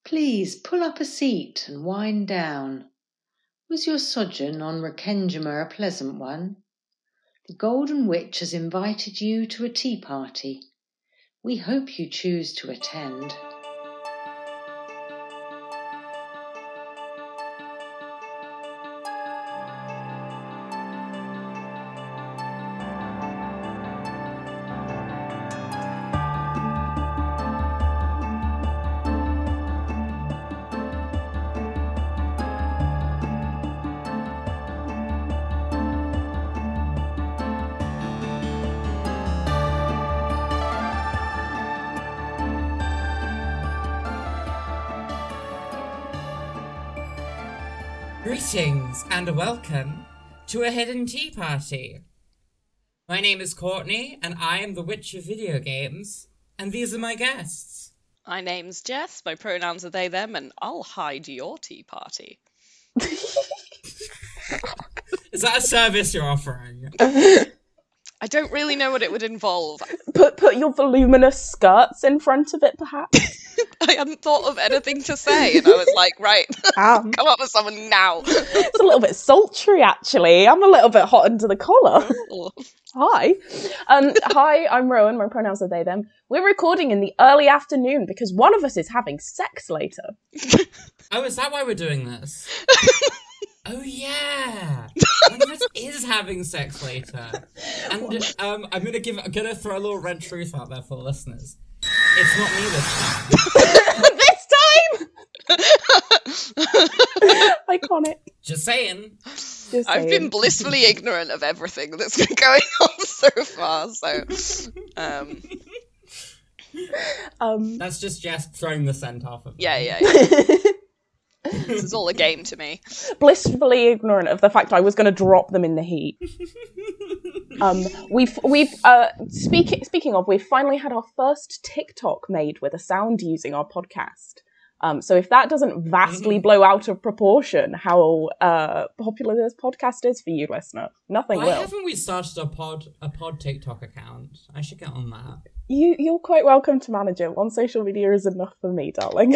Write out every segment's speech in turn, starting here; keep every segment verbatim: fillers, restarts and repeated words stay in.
Please pull up a seat and wind down. Was your sojourn on Rakendjima a pleasant one? The Golden Witch has invited you to a tea party. We hope you choose to attend. Greetings and welcome to a hidden tea party. My name is Courtney and I am the Witch of Video Games, and these are my guests. My name's Jess, my pronouns are they, them, and I'll hide your tea party. Is that a service you're offering? I don't really know what it would involve. Put put your voluminous skirts in front of it, perhaps? I hadn't thought of anything to say, and I was like, right, Um, come up with someone now. it's a little bit sultry, actually. I'm a little bit hot under the collar. Oh. Hi. Um, hi, I'm Rowan. My pronouns are they, them. We're recording in the early afternoon because one of us is having sex later. Oh, is that why we're doing this? Oh yeah, one of us is having sex later, and um, I'm gonna give, I'm gonna throw a little red truth out there for the listeners. It's not me this time. This time! Iconic. Just saying. Just I've saying. been blissfully ignorant of everything that's been going on so far, so... Um, Um, That's just Jess throwing the scent off of. yeah, yeah, yeah. This is all a game to me. blissfully ignorant of the fact I was going to drop them in the heat. Um, we've we've uh, speaking speaking of, we've finally had our first TikTok made with a sound using our podcast. Um, so if that doesn't vastly Mm-hmm. blow out of proportion how uh, popular this podcast is for you, listener, nothing Why will. haven't we started a pod a pod TikTok account? I should get on that. You you're quite welcome to manage it. One social media is enough for me, darling.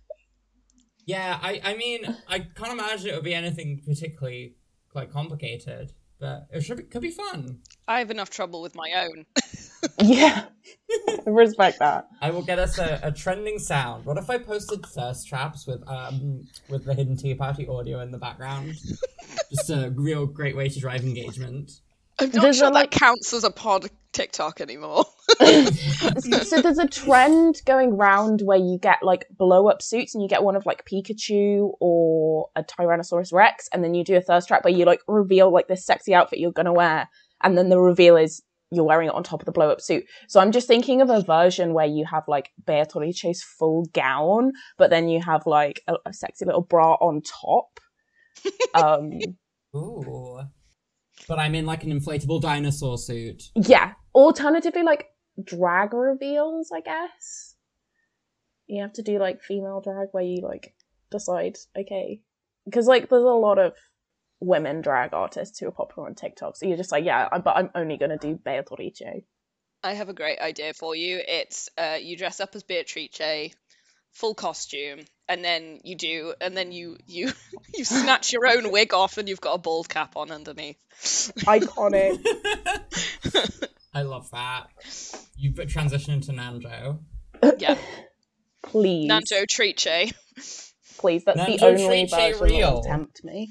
Yeah, I, I mean, I can't imagine it would be anything particularly quite complicated, but it should be, could be fun. I have enough trouble with my own. Yeah, I respect that. I will get us a, a trending sound. What if I posted thirst traps with um with the Hidden Tea Party audio in the background? Just a real great way to drive engagement. I'm not There's sure a, like- that counts as a pod TikTok anymore. So there's a trend going round where you get like blow up suits and you get one of like Pikachu or a Tyrannosaurus Rex, and then you do a thirst trap where you like reveal like this sexy outfit you're gonna wear, and then the reveal is you're wearing it on top of the blow up suit. So I'm just thinking of a version where you have like Beatrice's full gown, but then you have like a, a sexy little bra on top. Um, Ooh. But I'm in like an inflatable dinosaur suit. yeah. Alternatively, like drag reveals, I guess. You have to do like female drag where you like decide, okay, because like there's a lot of women drag artists who are popular on TikTok, so you're just like, yeah, I- but I'm only gonna do Beatrice. I have a great idea for you. It's uh, you dress up as Beatrice, full costume, and then you do, and then you you you snatch your own wig off, and you've got a bald cap on underneath. Iconic. I love that. You transition into Nanjo. Yeah, Please, Nanjo Triche. please. That's Nanjo the only Triche version real. that will tempt me.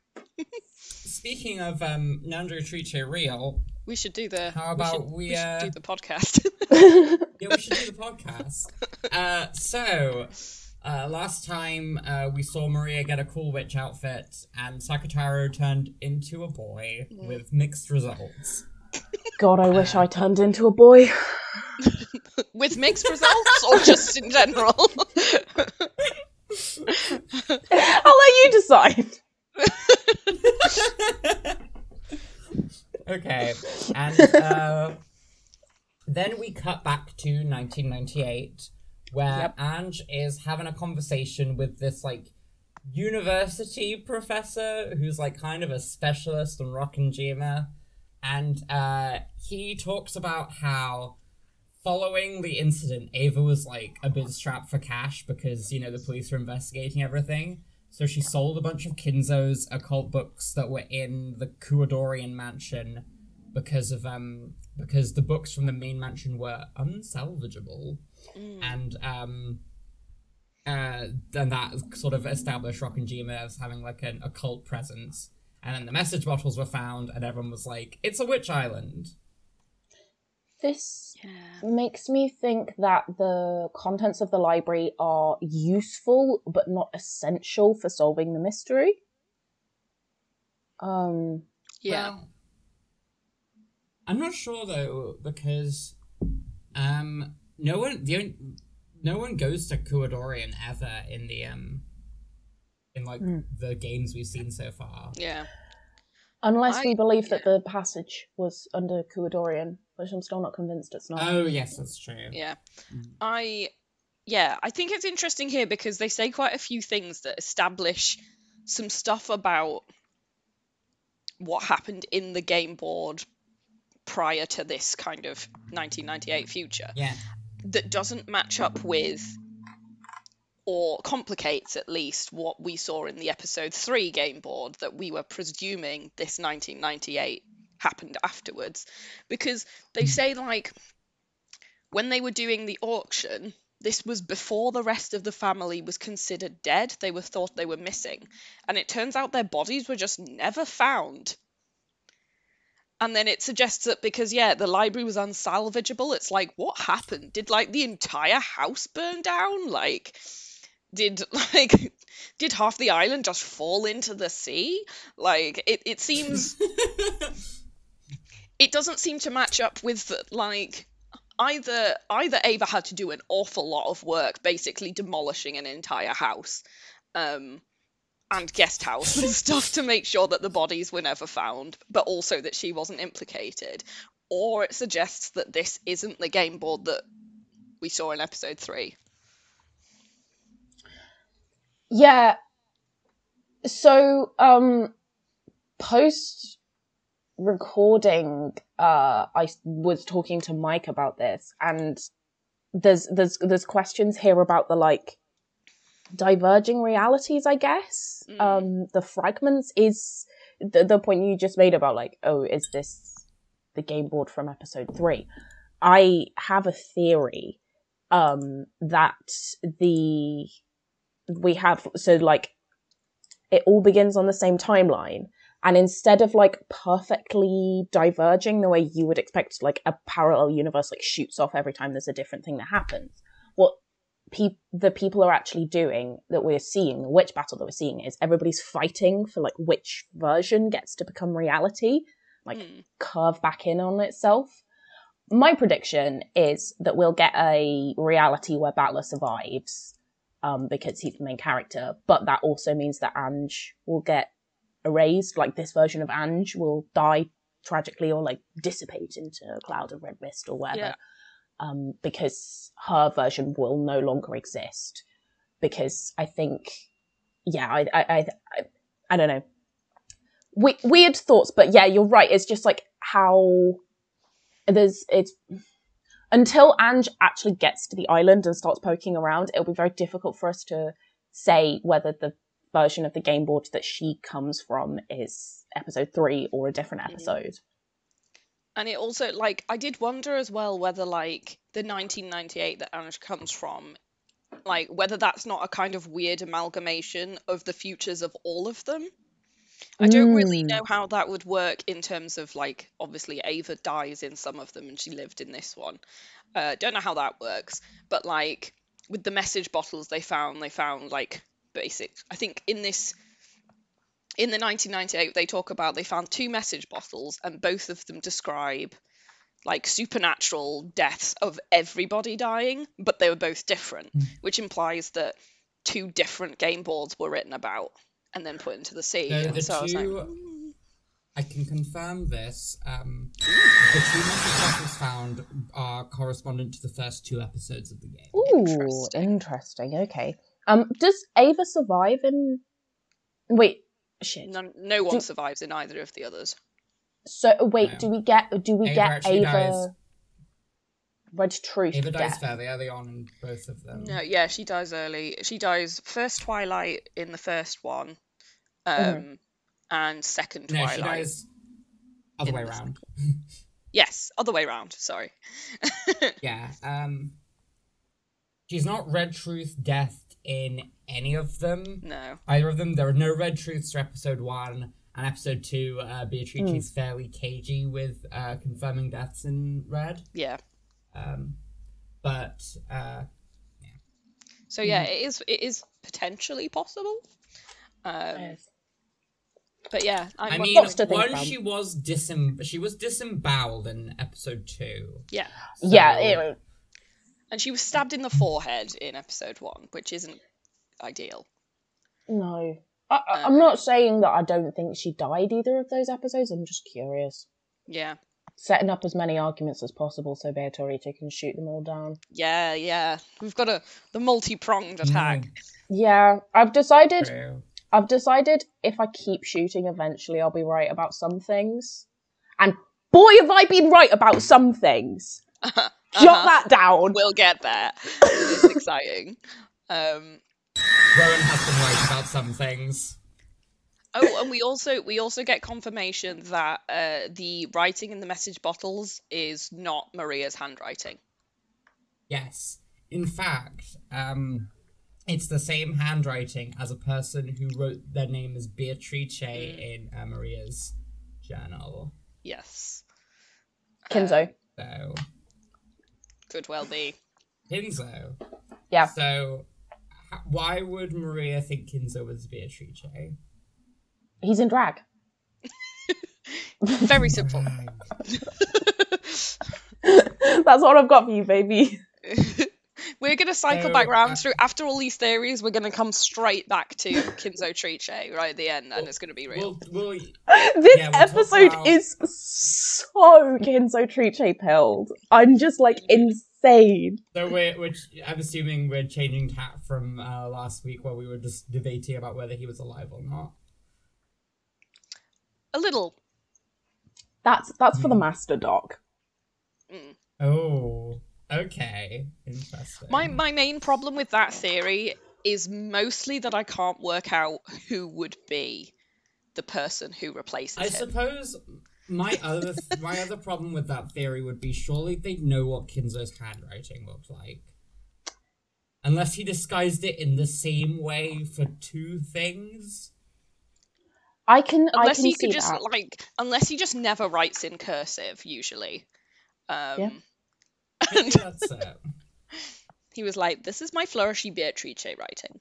Speaking of um, Nanjo Triche Real, We should do the. How we about should, we, we should uh, do the podcast. yeah, we should do the podcast. Uh, so, uh, last time uh, we saw Maria get a cool witch outfit, and Sakataro turned into a boy with mixed results. God, I wish I turned into a boy. With mixed results, or just in general? I'll let you decide. Okay, and uh, then we cut back to nineteen ninety-eight, where Yep. Ange is having a conversation with this, like, university professor who's, like, kind of a specialist on Rockinjima, and uh, he talks about how following the incident, Ava was like a bit strapped for cash because, you know, the police were investigating everything. So she sold a bunch of Kinzo's occult books that were in the Kuadorian mansion because of um because the books from the main mansion were unsalvageable. Mm. And um uh then that sort of established Rokkenjima as having like an occult presence. And then the message bottles were found and everyone was like, it's a witch island. This yeah. makes me think that the contents of the library are useful but not essential for solving the mystery. Um, yeah. Well, I'm not sure though, because um, no one, the only, no one goes to Kuadorian ever in the um, in like mm. the games we've seen so far. Yeah. Unless I, we believe yeah. that the passage was under Kuadorian, which I'm still not convinced it's not. Oh, yes, that's true. Yeah. I, yeah, I think it's interesting here because they say quite a few things that establish some stuff about what happened in the game board prior to this kind of nineteen ninety-eight future. Yeah. That doesn't match up with, or complicates at least, what we saw in the episode three game board that we were presuming this nineteen ninety-eight happened afterwards. Because they say, like, when they were doing the auction, this was before the rest of the family was considered dead. They were thought they were missing. And it turns out their bodies were just never found. And then it suggests that because, yeah, the library was unsalvageable, it's like, what happened? Did, like, the entire house burn down? Like... Did like did half the island just fall into the sea? Like it, it seems it doesn't seem to match up with like either either Ava had to do an awful lot of work basically demolishing an entire house um and guest house and stuff to make sure that the bodies were never found, but also that she wasn't implicated, or it suggests that this isn't the game board that we saw in episode three. Yeah. So, um, post recording, uh, I was talking to Mike about this, and there's there's there's questions here about the like diverging realities, I guess. Mm. Um, the fragments is the the point you just made about like, oh, is this the game board from episode three? I have a theory, um, that the we have, so like it all begins on the same timeline, and instead of like perfectly diverging the way you would expect, like a parallel universe like shoots off every time there's a different thing that happens, what pe- the people are actually doing that we're seeing, the witch battle that we're seeing, is everybody's fighting for like which version gets to become reality, like mm. curve back in on itself. My prediction is that we'll get a reality where Battler survives, Um, because he's the main character, but that also means that Ange will get erased, like this version of Ange will die tragically or like dissipate into a cloud of red mist or whatever, yeah. um, because her version will no longer exist. Because I think, yeah, I, I, I, I, I don't know, we- weird thoughts, but yeah, you're right. It's just like how there's, it's, until Ange actually gets to the island and starts poking around, it'll be very difficult for us to say whether the version of the game board that she comes from is episode three or a different episode. And it also, like, I did wonder as well whether, like, the nineteen ninety-eight that Ange comes from, like, whether that's not a kind of weird amalgamation of the futures of all of them. I don't really know how that would work in terms of, like, obviously Ava dies in some of them and she lived in this one. Uh, don't know how that works. But, like, with the message bottles they found, they found, like, basic... I think in this... In the nineteen ninety-eight, they talk about they found two message bottles and both of them describe, like, supernatural deaths of everybody dying, but they were both different, mm. which implies that two different game boards were written about and then put into the sea. No, the so two, I was like, mm. I can confirm this. Um, the two message bottles found are correspondent to the first two episodes of the game. Ooh, interesting. interesting. Okay. Um, does Ava survive in? Wait, shit. No, no one do... survives in either of the others. So wait, no. do we get? Do we Ava get Ava? Dies. Red Truth Ava dies death. fairly early on in both of them. No, yeah, she dies early. She dies first Twilight in the first one, um, Mhm. and second No, Twilight. she dies other in way the- around. Yes, other way round. Sorry. Yeah. Um. She's not Red Truth death in any of them. No. Either of them. There are no Red Truths for episode one. And episode two, uh, Beatrice is fairly cagey with uh, confirming deaths in Red. Yeah. Um, but uh, So yeah, it is. It is potentially possible. Um, Yes. but yeah, I, I well, mean, Lots to think one about. she was disem- she was disemboweled in episode two. yeah, So- Yeah, it, and she was stabbed in the forehead in episode one, which isn't ideal. no. I, I- I'm not saying that I don't think she died either of those episodes. I'm just curious. Yeah, Setting up as many arguments as possible so Beatrice can shoot them all down. yeah, yeah. We've got a the multi-pronged attack. Mm, Yeah, I've decided. true. I've decided if I keep shooting, eventually I'll be right about some things. And boy, have I been right about some things. Jot Uh-huh. that down. We'll get there. It is exciting. Um, Rowan has been right about some things. oh, and we also we also get confirmation that uh, the writing in the message bottles is not Maria's handwriting. Yes. In fact, um, it's the same handwriting as a person who wrote their name as Beatrice in uh, Maria's journal. Yes, Kinzo. So, could well be. Kinzo. Yeah. So, h- why would Maria think Kinzo was Beatrice? He's in drag. Very simple. That's what I've got for you, baby. We're going to cycle So, back round uh, through, after all these theories, we're going to come straight back to Kinzo Trice right at the end, and it's going to be real. We'll, we'll, This Yeah, we'll talk episode about- is so Kinzo Trice pilled. I'm just like insane. so we're, we're, I'm assuming we're changing tack from uh, last week where we were just debating about whether he was alive or not. A little. That's that's for the master doc. Mm. Oh, okay. Interesting. My my main problem with that theory is mostly that I can't work out who would be the person who replaces I him. suppose my other my other problem with that theory would be surely they'd know what Kinzo's handwriting looked like. Unless he disguised it in the same way for two things. I can I Unless can he see could just that. like, unless he just never writes in cursive, usually. Um, Yeah. Maybe that's it. He was like, "This is my flourishy Beatrice writing."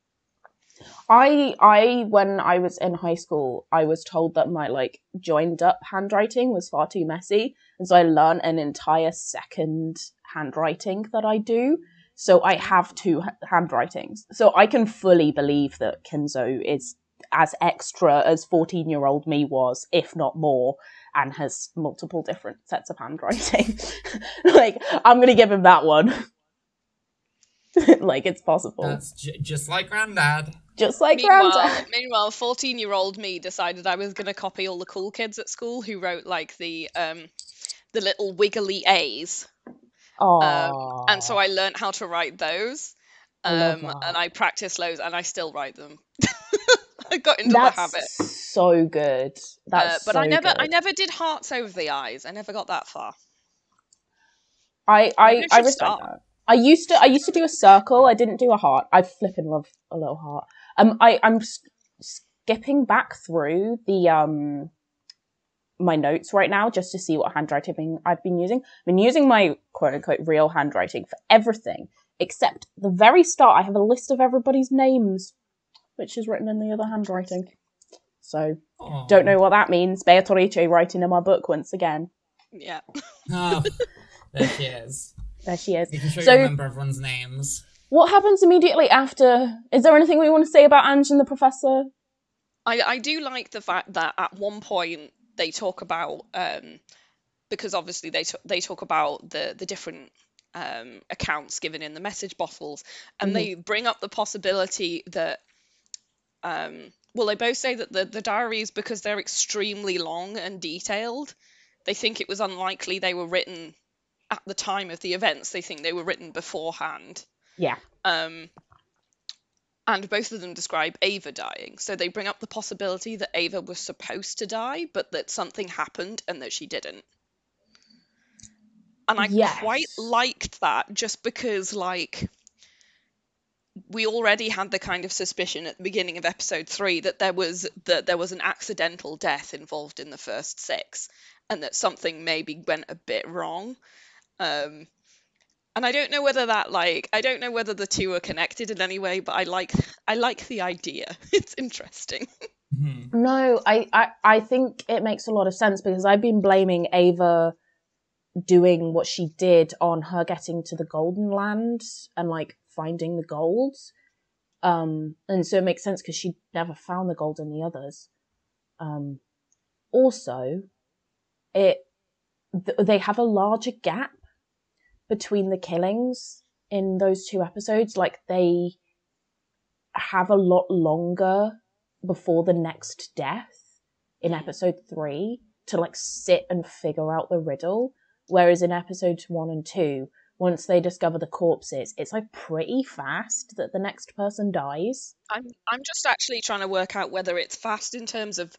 I I when I was in high school, I was told that my like joined up handwriting was far too messy, and so I learned an entire second handwriting that I do. So I have two ha- handwritings. So I can fully believe that Kinzo is as extra as fourteen-year-old me was, if not more, and has multiple different sets of handwriting. Like, I'm going to give him that one. Like, it's possible. That's j- just like Grandad. Just like Meanwhile, Grandad. meanwhile, fourteen-year-old me decided I was going to copy all the cool kids at school who wrote like the um, the little wiggly A's. Um, Aww. and so I learned how to write those. I love Um, that. and I practiced loads, and I still write them. I got into That's the habit. so good. That's Uh, but so I never, good. I never did hearts over the eyes. I never got that far. I, I, Maybe I I should respect start. that. I used to I used to do a circle. I didn't do a heart. I flipping love a little heart. Um, I I'm s- skipping back through the um my notes right now just to see what handwriting I've been using. I've been using my quote unquote real handwriting for everything except the very start. I have a list of everybody's names, which is written in the other handwriting. So Aw. don't know what that means. Beatrice writing in my book once again. Yeah. Oh, there she is. There she is. Making sure So- you remember everyone's names. What happens immediately after? Is there anything we want to say about Ange and the Professor? I, I do like the fact that at one point they talk about um, because obviously they t- they talk about the the different um, accounts given in the message bottles, and Mhm. they bring up the possibility that um, well, they both say that the the diaries, because they're extremely long and detailed, they think it was unlikely they were written at the time of the events. They think they were written beforehand. Yeah. Um, and both of them describe Ava dying. So they bring up the possibility that Ava was supposed to die, but that something happened and that she didn't. And I Yes. quite liked that, just because, like, we already had the kind of suspicion at the beginning of episode three that there was that there was an accidental death involved in the first six, and that something maybe went a bit wrong. Um, and I don't know whether that like I don't know whether the two are connected in any way, but I like I like the idea. It's interesting. Mhm. No, I, I, I think it makes a lot of sense, because I've been blaming Ava doing what she did on her getting to the Golden Land and like finding the gold. Um, and so it makes sense because she never found the gold in the others. Um, also, it th- they have a larger gap between the killings in those two episodes. Like, they have a lot longer before the next death in episode three to like sit and figure out the riddle. Whereas in episodes one and two, once they discover the corpses, it's like pretty fast that the next person dies. I'm I'm just actually trying to work out whether it's fast in terms of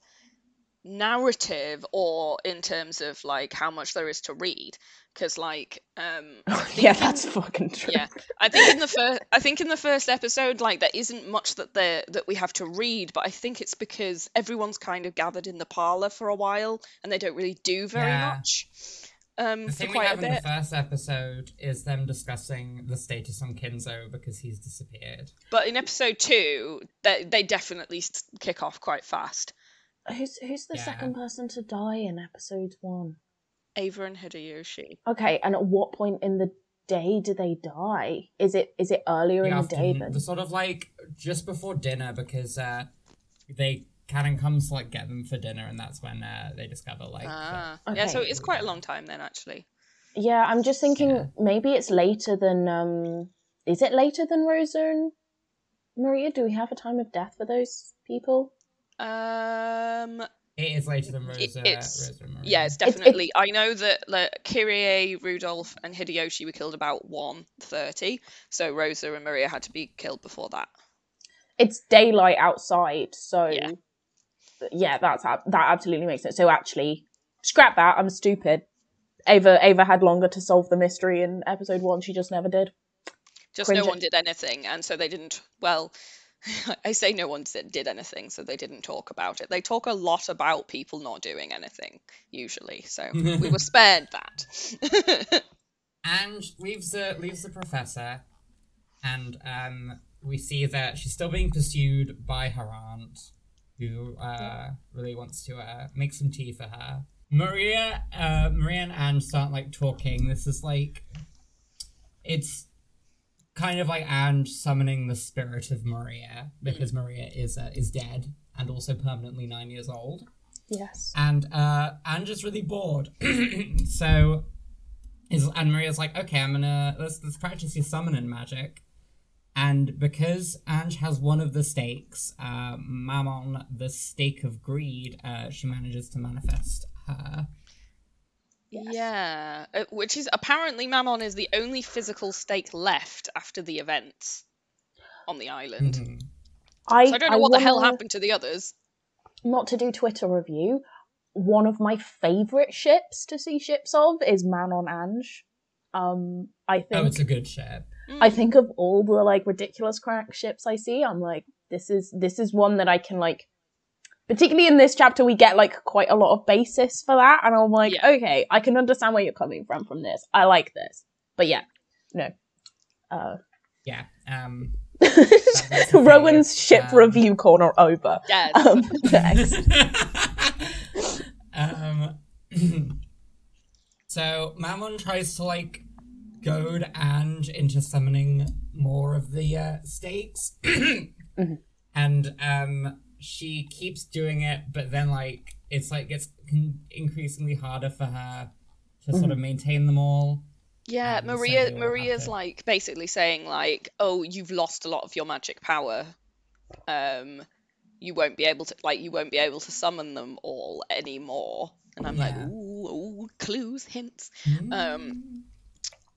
narrative or in terms of like how much there is to read, because like um I think Yeah, in- that's fucking true. yeah I think in the first I think in the first episode, like, there isn't much that there that we have to read, but I think it's because everyone's kind of gathered in the parlor for a while and they don't really do very Yeah. much um The for thing we quite a have in the bit. first episode is them discussing the status on Kinzo because he's disappeared. But in episode two, they they definitely s- kick off quite fast. Who's who's the Yeah. second person to die in episode one? Ava and Hideyoshi. Okay, and at what point in the day do they die? Is it is it earlier The in the day afternoon, then? the sort of like just before dinner, because uh, they Karen comes to like get them for dinner, and that's when uh, they discover like. Ah, that- yeah. So Okay. it's quite a long time then, actually. Yeah, I'm just thinking Yeah. maybe it's later than um is it later than Rosa and Maria? Do we have a time of death for those people? Um, It is later than Rosa. it's- Rosa and Maria. yeah, it's It's- definitely. I know that like, Kyrie, Rudolph, and Hideyoshi were killed about one thirty. So Rosa and Maria had to be killed before that. It's daylight outside, so Yeah. yeah, that's ab- that absolutely makes sense. So actually, scrap that. I'm stupid. Ava Ava had longer to solve the mystery in episode one. She just never did. Just Cringe. no one did anything, and so they didn't. Well, I say no one did did anything, so they didn't talk about it. They talk a lot about people not doing anything usually, so we were spared that. And leaves the leaves the professor, and um, we see that she's still being pursued by her aunt, who uh, really wants to uh, make some tea for her. Maria, uh, Maria and Ange start like talking. This is like, it's kind of like Ange summoning the spirit of Maria, because Maria is uh, is dead and also permanently nine years old. Yes. And uh, Ange is really bored, so is and Maria's like, okay, I'm gonna let's let's practice your summoning magic. And because Ange has one of the stakes, uh, Mammon, the stake of greed, uh, she manages to manifest her. Yes. Yeah, uh, which is apparently Mammon is the only physical stake left after the events on the island. Mhm. I, So I don't know what the hell wanna- happened to the others. Not to do Twitter review. One of my favourite ships to see ships of is Manon Ange. Um, I Oh, think it's a good ship. I think of all the like ridiculous crack ships I see, I'm like, this is this is one that I can like. Particularly in this chapter, we get like quite a lot of basis for that, and I'm like, Yeah. okay, I can understand where you're coming from from this. I like this, but yeah, no. Uh, Yeah. Um. that's the Rowan's thing, ship um, review corner over. Dead. Um, next. um. So Mammon tries to like goad Ange into summoning more of the uh, stakes, and um, she keeps doing it, but then like it's like it's con- increasingly harder for her to sort of maintain them all. Yeah, Um, so Maria they all have Maria's to- like basically saying like, "Oh, you've lost a lot of your magic power. Um, you won't be able to like you won't be able to summon them all anymore." And I'm like, Yeah. "Ooh, ooh, clues, hints." Um,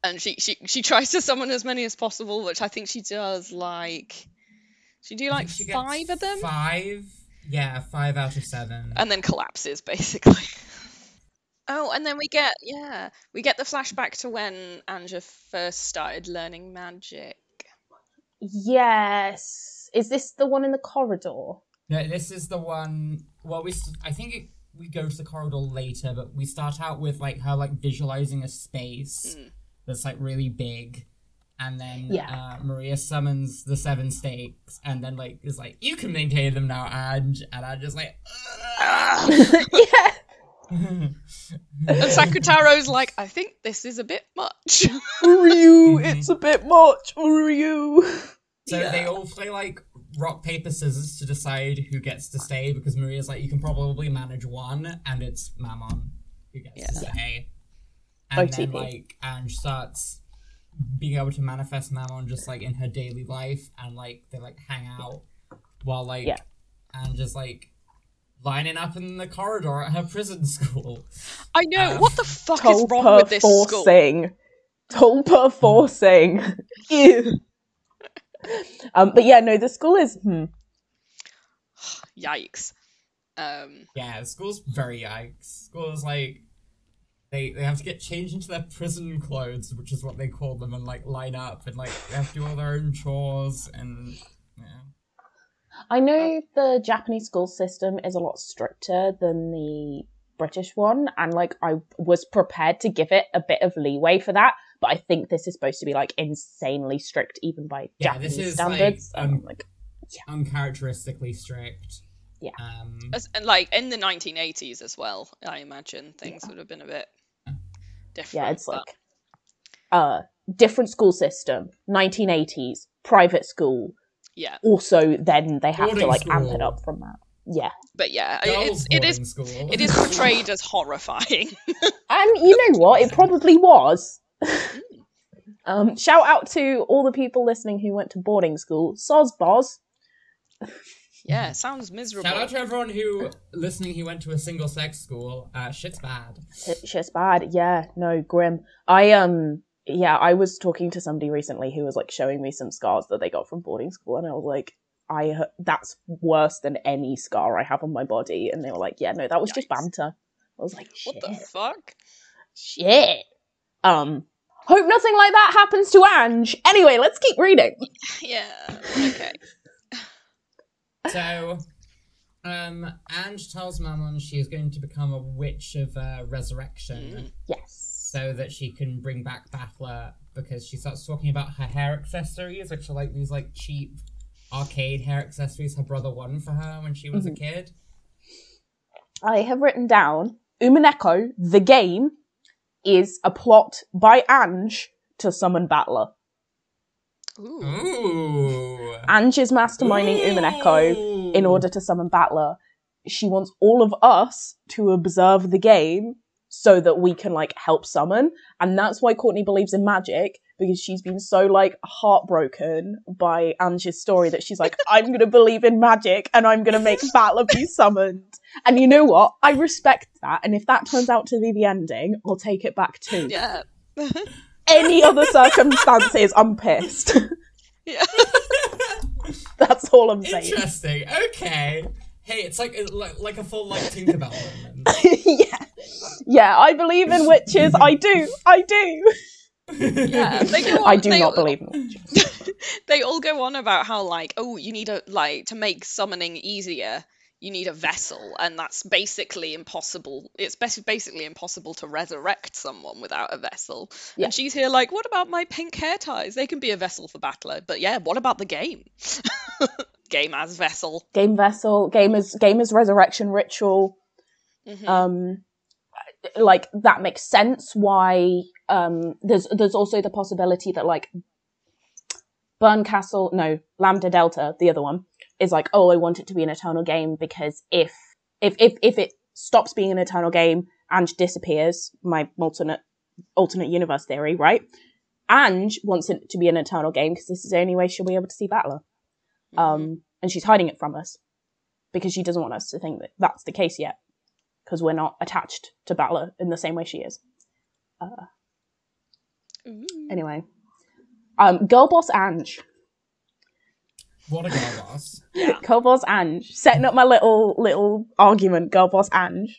and she, she she tries to summon as many as possible, which I think she does like she do like She gets five of them, Five? Yeah, five out of seven. and then collapses basically. Oh, and then we get yeah we get the flashback to when Anja first started learning magic. Yes. Is this the one in the corridor? No, this is the one. Well, we. St- I think it, we go to the corridor later, but we start out with like her like visualizing a space Mm. that's like really big, and then Yeah. uh, Maria summons the seven stakes, and then like is like, "You can maintain them now, Ange," and I'm just like, Yeah. And Sakutaro's like, I think this is a bit much. Ryu, it's a bit much. Ryu. So Yeah. they all play like rock paper scissors to decide who gets to stay, because Maria's like, you can probably manage one, and it's Mammon who gets to Yeah. stay. And then O T P. like Ange starts being able to manifest Mammon just like in her daily life, and like they like hang out while like Yeah. Ange is like lining up in the corridor at her prison school. I know, Um, what the fuck is wrong with this school? forcing. Tulpa forcing. Ew. Um, but yeah, no, the school is. Hmm. Yikes. Um, Yeah, the school's very yikes. School is like they they have to get changed into their prison clothes, which is what they call them, and like line up and like they have to do all their own chores and yeah. I know the Japanese school system is a lot stricter than the British one, and like I was prepared to give it a bit of leeway for that, but I think this is supposed to be like insanely strict even by Yeah, Japanese this is, standards. like, and um, I'm like, Uncharacteristically strict. Yeah. Um as- and like in the nineteen eighties as well, I imagine things would have been a bit different. yeah, it's but- like uh different school system, nineteen eighties, private school. yeah, Also, then they have to Boarding like amp school. it up from that. Yeah. but yeah, girls' it's it is boarding school. it is portrayed as horrifying. And you know what? It probably was. um, shout out to all the people listening who went to boarding school. Sozboz. Yeah, it sounds miserable. Shout out to everyone who listening who went to a single sex school. Uh shit's bad. Sh- Shit's bad. Yeah, no, grim. I, um, yeah, I was talking to somebody recently who was like showing me some scars that they got from boarding school, and I was like, I, h- that's worse than any scar I have on my body. And they were like, yeah, no, that was just Yikes. banter. I was like, shit. What the fuck? Shit. Um, hope nothing like that happens to Ange. Anyway, let's keep reading. Yeah. Okay. So um Ange tells Mammon she is going to become a witch of uh, resurrection. Mm. Yes. So that she can bring back Battler, because she starts talking about her hair accessories, which are like these like cheap arcade hair accessories her brother won for her when she was Mhm. a kid. I have written down Umineko, the game, is a plot by Ange to summon Battler. Ooh. Ooh. Ange is masterminding Umineko in order to summon Battler. She wants all of us to observe the game so that we can like help summon, and that's why Courtney believes in magic, because she's been so like heartbroken by Ange's story that she's like, I'm gonna believe in magic and I'm gonna make Battler be summoned. And you know what? I respect that, and if that turns out to be the ending, I'll take it back too. Yeah. Any other circumstances, I'm pissed. Yeah. That's all I'm saying. Interesting. Okay. Hey, it's like like, like a full like Tinkerbell moment. yeah. Yeah, I believe in witches. I do. I do. Yeah, they go on, I do they, not believe in witches. They all go on about how like, oh, you need a like to make summoning easier, you need a vessel, and that's basically impossible. It's bas- basically impossible to resurrect someone without a vessel. Yeah. And she's here like, what about my pink hair ties? They can be a vessel for Battler. But yeah, what about the game? Game as vessel. Game vessel, gamers, gamers resurrection ritual. Mhm. Um, like that makes sense. Why? Um, there's there's also the possibility that like Burn Castle, no, Lambda Delta, the other one, is like, oh, I want it to be an eternal game because if if if if it stops being an eternal game and disappears, my alternate alternate universe theory, right? Ange wants it to be an eternal game because this is the only way she'll be able to see Battler. Um, and she's hiding it from us because she doesn't want us to think that that's the case yet, because we're not attached to Battler in the same way she is. Uh, Ooh. Anyway, um, girl boss Ange. What a girl boss. Yeah. Girl boss Ange. Setting up my little little argument. Girl boss Ange.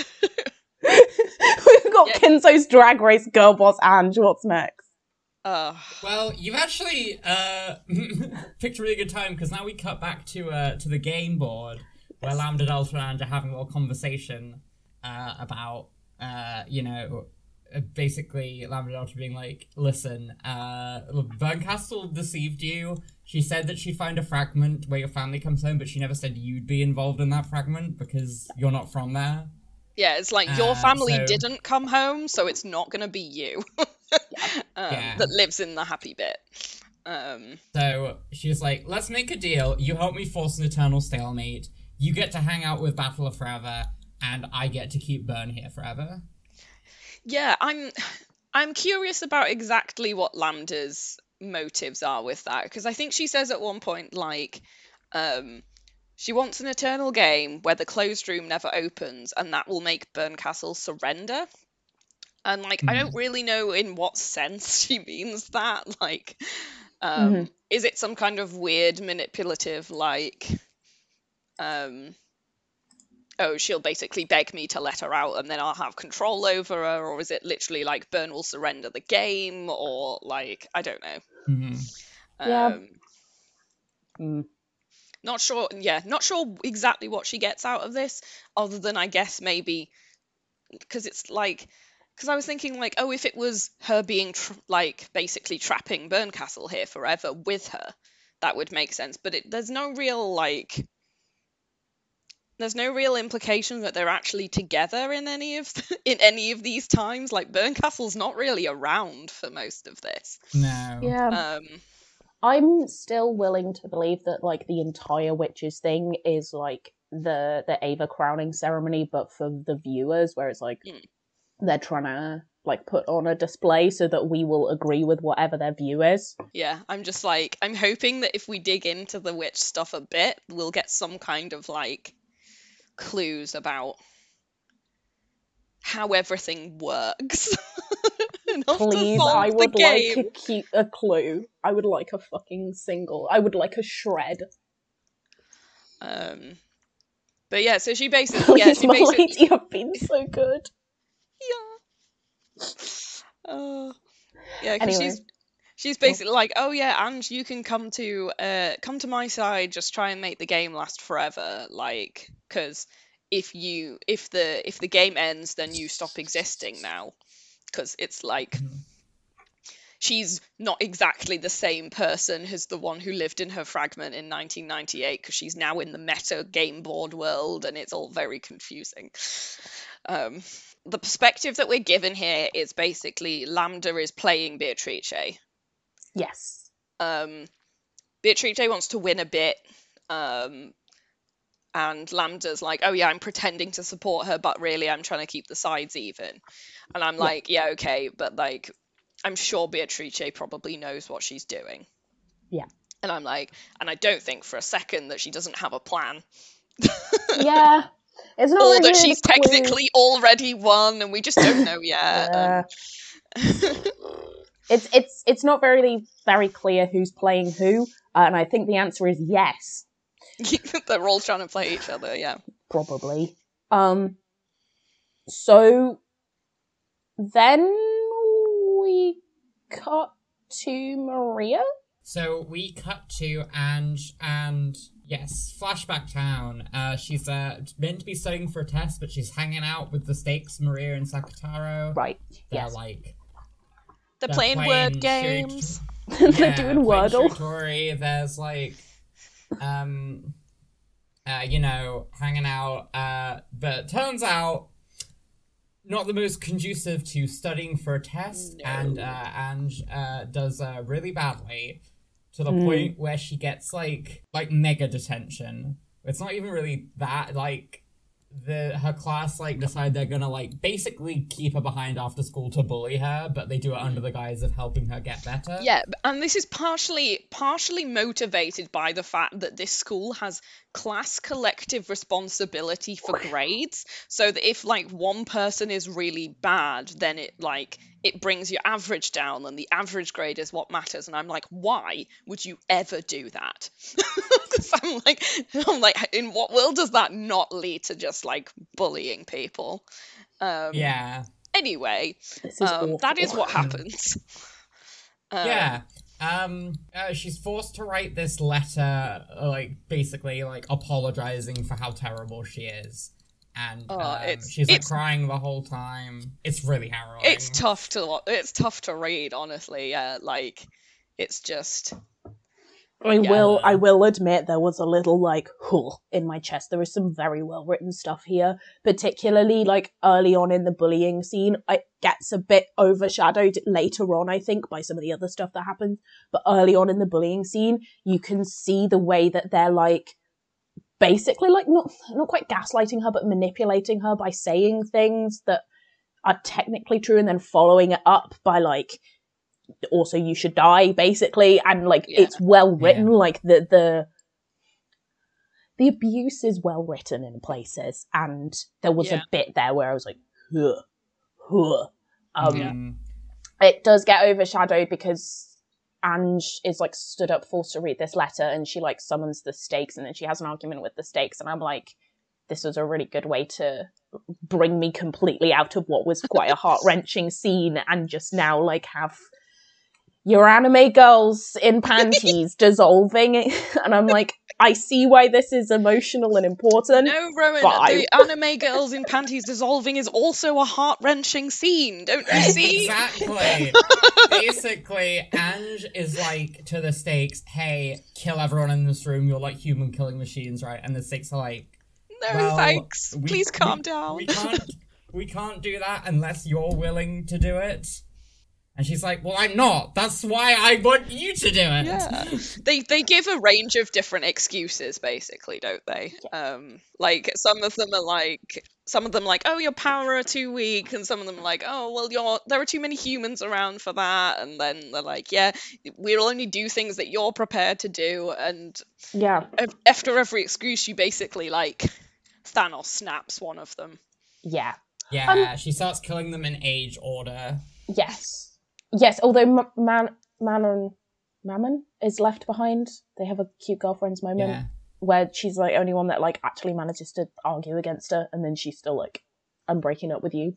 We've got Yeah. Kinzo's Drag Race. Girl boss Ange. What's next? Uh, Well, you've actually uh, picked a really good time because now we cut back to uh, to the game board where Lambda, Delta, and Ange are having a little conversation uh, about, uh, you know, uh, basically Lambda Delta being like, listen, uh, Berncastle deceived you. She said that she'd find a fragment where your family comes home, but she never said you'd be involved in that fragment because you're not from there. yeah, it's like your Uh, family so- didn't come home, so it's not gonna be you um, Yeah. that lives in the happy bit. Um, So she's like, let's make a deal. You help me force an eternal stalemate. You get to hang out with Battler forever, and I get to keep Burn here forever. yeah, I'm I'm curious about exactly what Lambda's motives are with that, because I think she says at one point like, um, she wants an eternal game where the closed room never opens, and that will make Berncastle surrender. And like, I don't really know in what sense she means that. Like, um, Mhm. is it some kind of weird manipulative, like, um, oh, she'll basically beg me to let her out and then I'll have control over her, or is it literally like Burn will surrender the game, or like, I don't know. Mm-hmm. Yeah. Um, Mm. not sure, yeah, not sure exactly what she gets out of this, other than I guess maybe because it's like, because I was thinking like, oh, if it was her being tr- like basically trapping Berncastle here forever with her, that would make sense. But it, there's no real like, there's no real implication that they're actually together in any of th- in any of these times. Like Berncastle's not really around for most of this. No. Yeah. Um, I'm still willing to believe that like the entire witches thing is like the the Ava crowning ceremony, but for the viewers, where it's like Mm. they're trying to like put on a display so that we will agree with whatever their view is. yeah, I'm just like, I'm hoping that if we dig into the witch stuff a bit, we'll get some kind of like clues about how everything works. Enough to Please, solve I the would like game. a cute a clue. I would like a fucking single. I would like a shred. Um, but yeah, so she basically, yeah, Please, she my basically, lady, you've been so good. yeah. Uh, yeah, because Anyway. she's she's basically like, oh yeah, and you can come to uh come to my side, just try and make the game last forever, like, because if you if the if the game ends, then you stop existing now, because it's like. Mhm. She's not exactly the same person as the one who lived in her fragment in nineteen ninety-eight, because she's now in the meta game board world and it's all very confusing. Um, the perspective that we're given here is basically Lambda is playing Beatrice. Yes. Um, Beatrice wants to win a bit, um, and Lambda's like, oh yeah, I'm pretending to support her, but really I'm trying to keep the sides even. And I'm Yeah. like, yeah, okay, but like, I'm sure Beatrice probably knows what she's doing. Yeah. And I'm like, and I don't think for a second that she doesn't have a plan. Yeah. It's not Or really that a she's clue. technically already won and we just don't know yet. Yeah. Um, It's it's it's not very very clear who's playing who, uh, and I think the answer is yes, they're all trying to play each other, yeah. probably. Um. So then we cut to Maria. So we cut to Ange and yes, flashback town. Uh, she's uh, meant to be studying for a test, but she's hanging out with the Stakes, Maria and Sakataro. Right. They're Yes. like They're, They're playing, playing word shoot- games. They're yeah, doing playing Wordle. Shootori. There's like, um, uh, you know, hanging out. Uh, but turns out, not the most conducive to studying for a test, No. and uh, Ange uh, does uh, really badly to the Mm. point where she gets like like mega detention. It's not even really that like. The her class like decide they're gonna like basically keep her behind after school to bully her, but they do it under the guise of helping her get better. Yeah, and this is partially partially motivated by the fact that this school has class collective responsibility for grades, so that if like one person is really bad, then it like it brings your average down, and the average grade is what matters. And I'm like, why would you ever do that? Because I'm like, I'm like, in what world does that not lead to just like bullying people? Um, Yeah. Anyway, This is um, that is awful. what happens. Um, Yeah. Um, uh, she's forced to write this letter, uh, like, basically, like, apologizing for how terrible she is. And Oh, um, it's- she's, like, it's- crying the whole time. It's really harrowing. It's tough to it's tough to read, honestly. Yeah, like it's just I Yeah. will I will admit there was a little like huh in my chest. There was some very well written stuff here, particularly like early on in the bullying scene. It gets a bit overshadowed later on, I think, by some of the other stuff that happens. But early on in the bullying scene, you can see the way that they're like basically like not not quite gaslighting her, but manipulating her by saying things that are technically true and then following it up by like also you should die, basically, and like Yeah. it's well written. Like the the the abuse is well written in places, and there was Yeah. a bit there where I was like, huh, huh. Um, Yeah. Mm, It does get overshadowed because Ange is like stood up, forced to read this letter, and she like summons the stakes, and then she has an argument with the stakes, and I'm like, this was a really good way to bring me completely out of what was quite a heart wrenching scene, and just now like have your anime girls in panties dissolving, and I'm like, I see why this is emotional and important. No, Rowan, but I- the anime girls in panties dissolving is also a heart-wrenching scene, don't you see? Exactly. Basically, Ange is like to the stakes, hey, kill everyone in this room, you're like human killing machines, right? And the stakes are like, No, well, thanks. we- Please calm we- down. We can't we can't do that unless you're willing to do it. And she's like, well, I'm not. That's why I want you to do it. Yeah. They they give a range of different excuses, basically, don't they? Um, like some of them are like some of them like, oh, your power are too weak, and some of them are like, oh, well, you're there are too many humans around for that, and then they're like, yeah, we'll only do things that you're prepared to do, and Yeah, af- after every excuse, you basically like Thanos snaps one of them. yeah. Yeah, she starts killing them in age order. Yes. Yes, although M- Man Manon Mammon is left behind. They have a cute girlfriends moment Yeah. where she's the only one that like actually manages to argue against her, and then she's still like, I'm breaking up with you.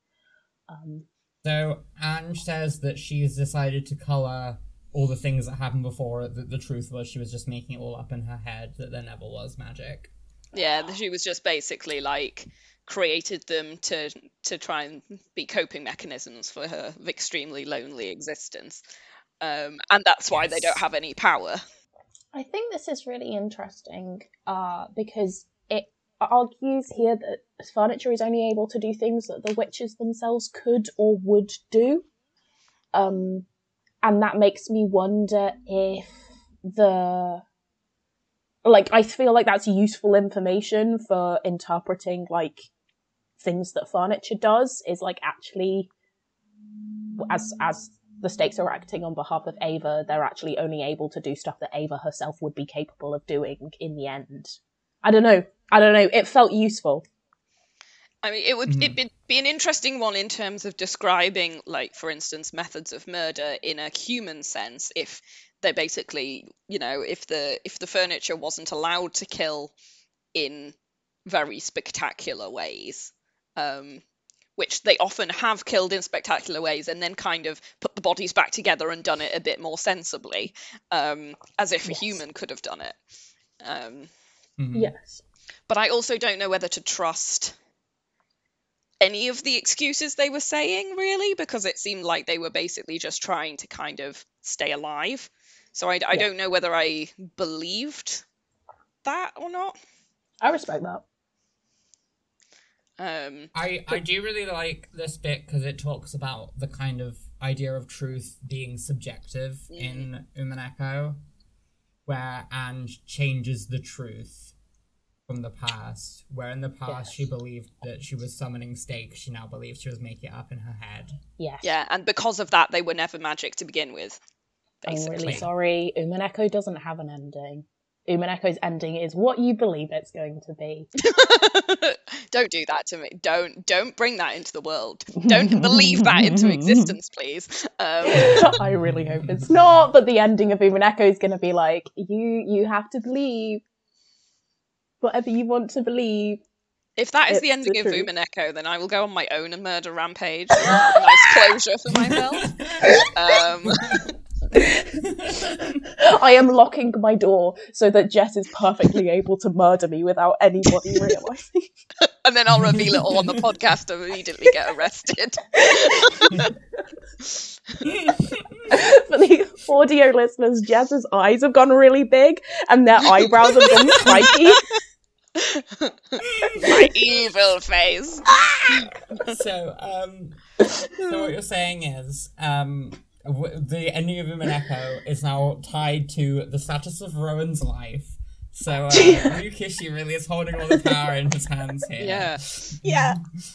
Um So Ange says that she's decided to colour all the things that happened before. That the truth was she was just making it all up in her head, that there never was magic. Yeah, she was just basically like created them to to try and be coping mechanisms for her extremely lonely existence, um, and that's why they Yes. don't have any power. I think this is really interesting uh, because it argues here that furniture is only able to do things that the witches themselves could or would do. Um, and that makes me wonder if the... Like, I feel like that's useful information for interpreting, like, things that furniture does, is, like, actually, as as the stakes are acting on behalf of Ava, they're actually only able to do stuff that Ava herself would be capable of doing in the end. I don't know. I don't know. It felt useful. I mean, it would Mhm. it'd be, be an interesting one in terms of describing, like, for instance, methods of murder in a human sense. If they basically, you know, if the if the furniture wasn't allowed to kill in very spectacular ways, um, which they often have killed in spectacular ways, and then kind of put the bodies back together and done it a bit more sensibly, um, as if a Yes. human could have done it. Um, Mhm. Yes. but I also don't know whether to trust any of the excuses they were saying, really, because it seemed like they were basically just trying to kind of stay alive. So I, I Yeah. don't know whether I believed that or not. I respect that. Um, I, I do really like this bit because it talks about the kind of idea of truth being subjective Mm. in Umineko, where Ange changes the truth from the past, where in the past Yes. she believed that she was summoning stakes, she now believes she was making it up in her head. Yes. yeah, and because of that, they were never magic to begin with, I'm basically. really sorry. Umineko doesn't have an ending. Umaneko's ending is what you believe it's going to be. Don't do that to me. Don't don't bring that into the world. Don't believe that into existence, please. Um, I really hope it's not, but the ending of Umaneko is going to be like, you you have to believe whatever you want to believe. If that is It's the ending the of truth. Umaneko, then I will go on my own and murder rampage. A nice closure for myself. Um, I am locking my door so that Jess is perfectly able to murder me without anybody realising. and then I'll reveal it all on the podcast and immediately get arrested. For the audio listeners, Jess's eyes have gone really big and their eyebrows have gone spiky. My evil face. So, um, so what you're saying is, um, w- the ending of Umaneko is now tied to the status of Rowan's life. So, uh, Ryukishi really is holding all the power in his hands here. Yeah. Yeah.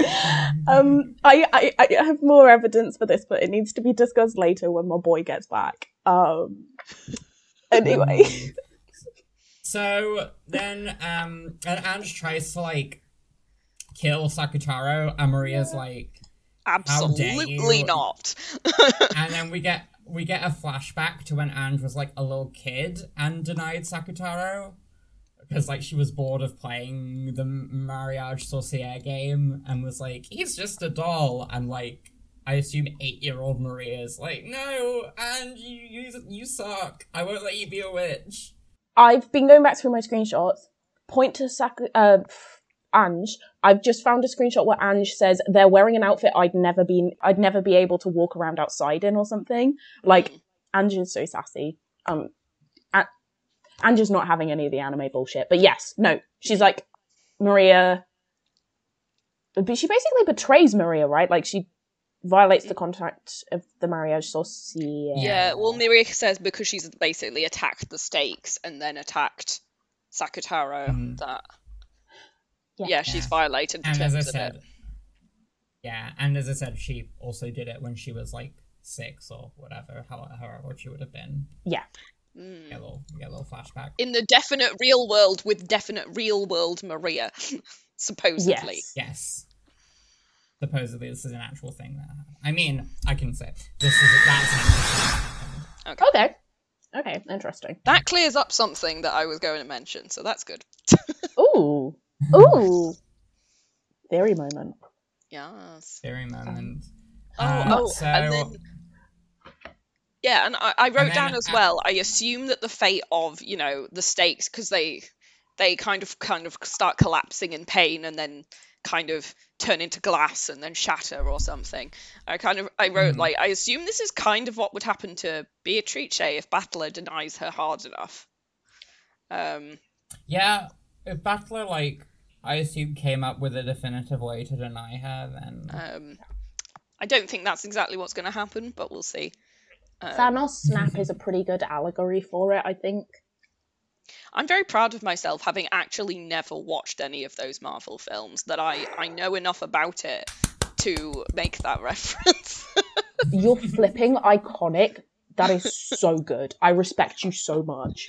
Um, I, I, I have more evidence for this, but it needs to be discussed later when my boy gets back. Um, anyway. So then, um, and Ange tries to like kill Sakutaro, and Maria's like, Absolutely you? not. and then we get we get a flashback to when Ange was like a little kid and denied Sakutaro because like she was bored of playing the Mariage Sorcière game and was like, he's just a doll, and like I assume eight-year-old Maria's like, no, Ange, you you you suck. I won't let you be a witch. I've been going back through my screenshots. Point to Saku- uh, Ange. I've just found a screenshot where Ange says they're wearing an outfit I'd never been, I'd never be able to walk around outside in or something. Like, Ange is so sassy. Um, A- Ange is not having any of the anime bullshit. But yes, no, she's like Maria. But she basically betrays Maria, right? Like she violates the contract of the Mariage Sorcière. Yeah, well, Miria says because she's basically attacked the stakes and then attacked Sakutaro, Mm. that, Yeah. yeah, she's Yeah. violated the And as I terms of said, it. yeah, and as I said, she also did it when she was like six or whatever, how, however old she would have been. Mm. Get a little, get a little flashback. In the definite real world with definite real world Maria, supposedly. Yes. Yes. Supposedly, this is an actual thing that happened. I mean, I can say this is that's an actual thing that happened. Okay. Okay. Okay, interesting. That clears up something that I was going to mention, so that's good. Ooh. Ooh. Theory moment. Yes. Theory moment. Oh, Uh, oh, so and then yeah, and I, I wrote then, down as uh, well. I assume that the fate of you know the stakes, because they they kind of kind of start collapsing in pain and then kind of turn into glass and then shatter or something. I kind of I wrote Mhm. like I assume this is kind of what would happen to Beatrice if Battler denies her hard enough. Um, yeah, if Battler like I assume came up with a definitive way to deny her, then um, I don't think that's exactly what's going to happen, but we'll see. Um, Thanos snap is a pretty good allegory for it, I think. I'm very proud of myself having actually never watched any of those Marvel films, that I, I know enough about it to make that reference. You're flipping iconic. That is so good. I respect you so much.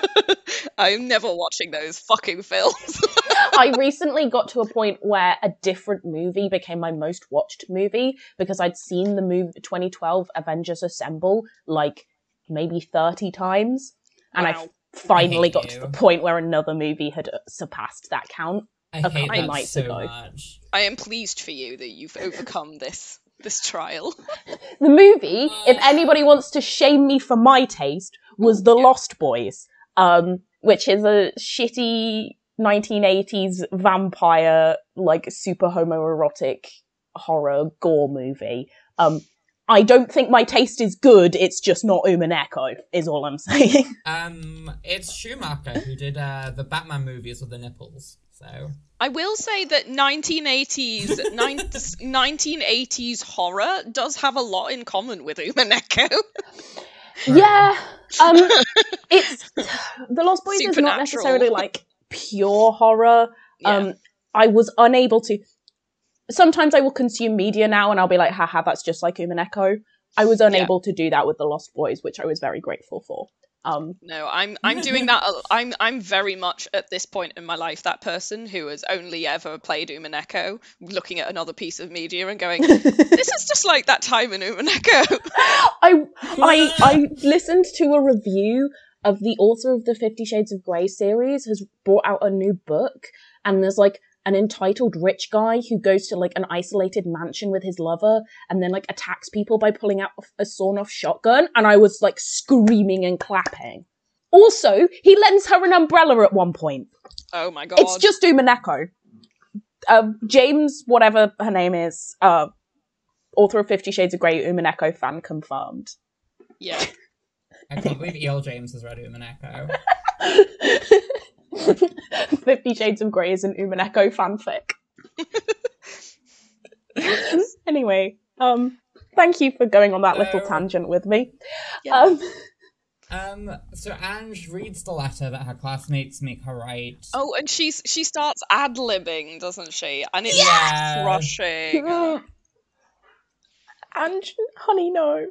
I'm never watching those fucking films. I recently got to a point where a different movie became my most watched movie because I'd seen the movie twenty twelve Avengers Assemble like maybe thirty times. And I Wow. finally hate got to you. the point where another movie had uh, surpassed that count. I a hate couple that nights so ago. much. I am pleased for you that you've overcome this this trial. The movie, if anybody wants to shame me for my taste, was The Lost Boys, um, which is a shitty nineteen eighties vampire, like, super homoerotic horror gore movie. Um, I don't think my taste is good, it's just not Umaneko, is all I'm saying. Um, it's Schumacher who did uh, the Batman movies with the nipples. So I will say that nineteen eighties nineteen eighties horror does have a lot in common with Umaneko. Yeah, um, it's, The Lost Boys is not Supernatural. necessarily, like, pure horror. Yeah. Um, I was unable to. Sometimes I will consume media now and I'll be like, haha, that's just like Umaneko. I was unable to do that with The Lost Boys, which I was very grateful for. Um, No, I'm I'm doing that. a- I'm I'm very much at this point in my life that person who has only ever played Umineko, looking at another piece of media and going, "This is just like that time in Umineko." I I I listened to a review of the author of the Fifty Shades of Grey series has brought out a new book, and there's like an entitled rich guy who goes to like an isolated mansion with his lover and then like attacks people by pulling out a sawn-off shotgun, and I was like screaming and clapping. Also, he lends her an umbrella at one point. Oh my god! It's just Umineko. Uh, James, whatever her name is, uh, author of Fifty Shades of Grey, Umineko fan confirmed. Yeah. I can't believe E L James has read Umineko. Fifty Shades of Grey is an Umineko fanfic. Anyway, um, thank you for going on that little Uh, tangent with me. Yeah. Um, Um, so Ange reads the letter that her classmates make her write. Oh, and she's she starts ad-libbing, doesn't she? And it's Yeah. crushing. and honey, no.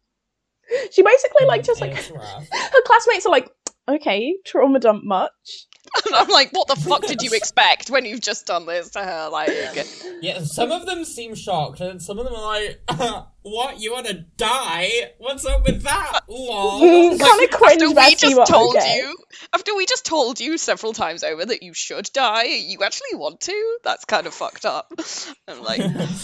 She basically like just like It's rough. her classmates are like, okay, trauma dump much. And I'm like, what the fuck did you expect when you've just done this to her? Like, Yeah, some of them seem shocked, and some of them are like, "What? You want to die? What's up with that?" Lol. kind of cringe, after we Bessie, just but told okay. you, after we just told you several times over that you should die, you actually want to? That's kind of fucked up. I'm like,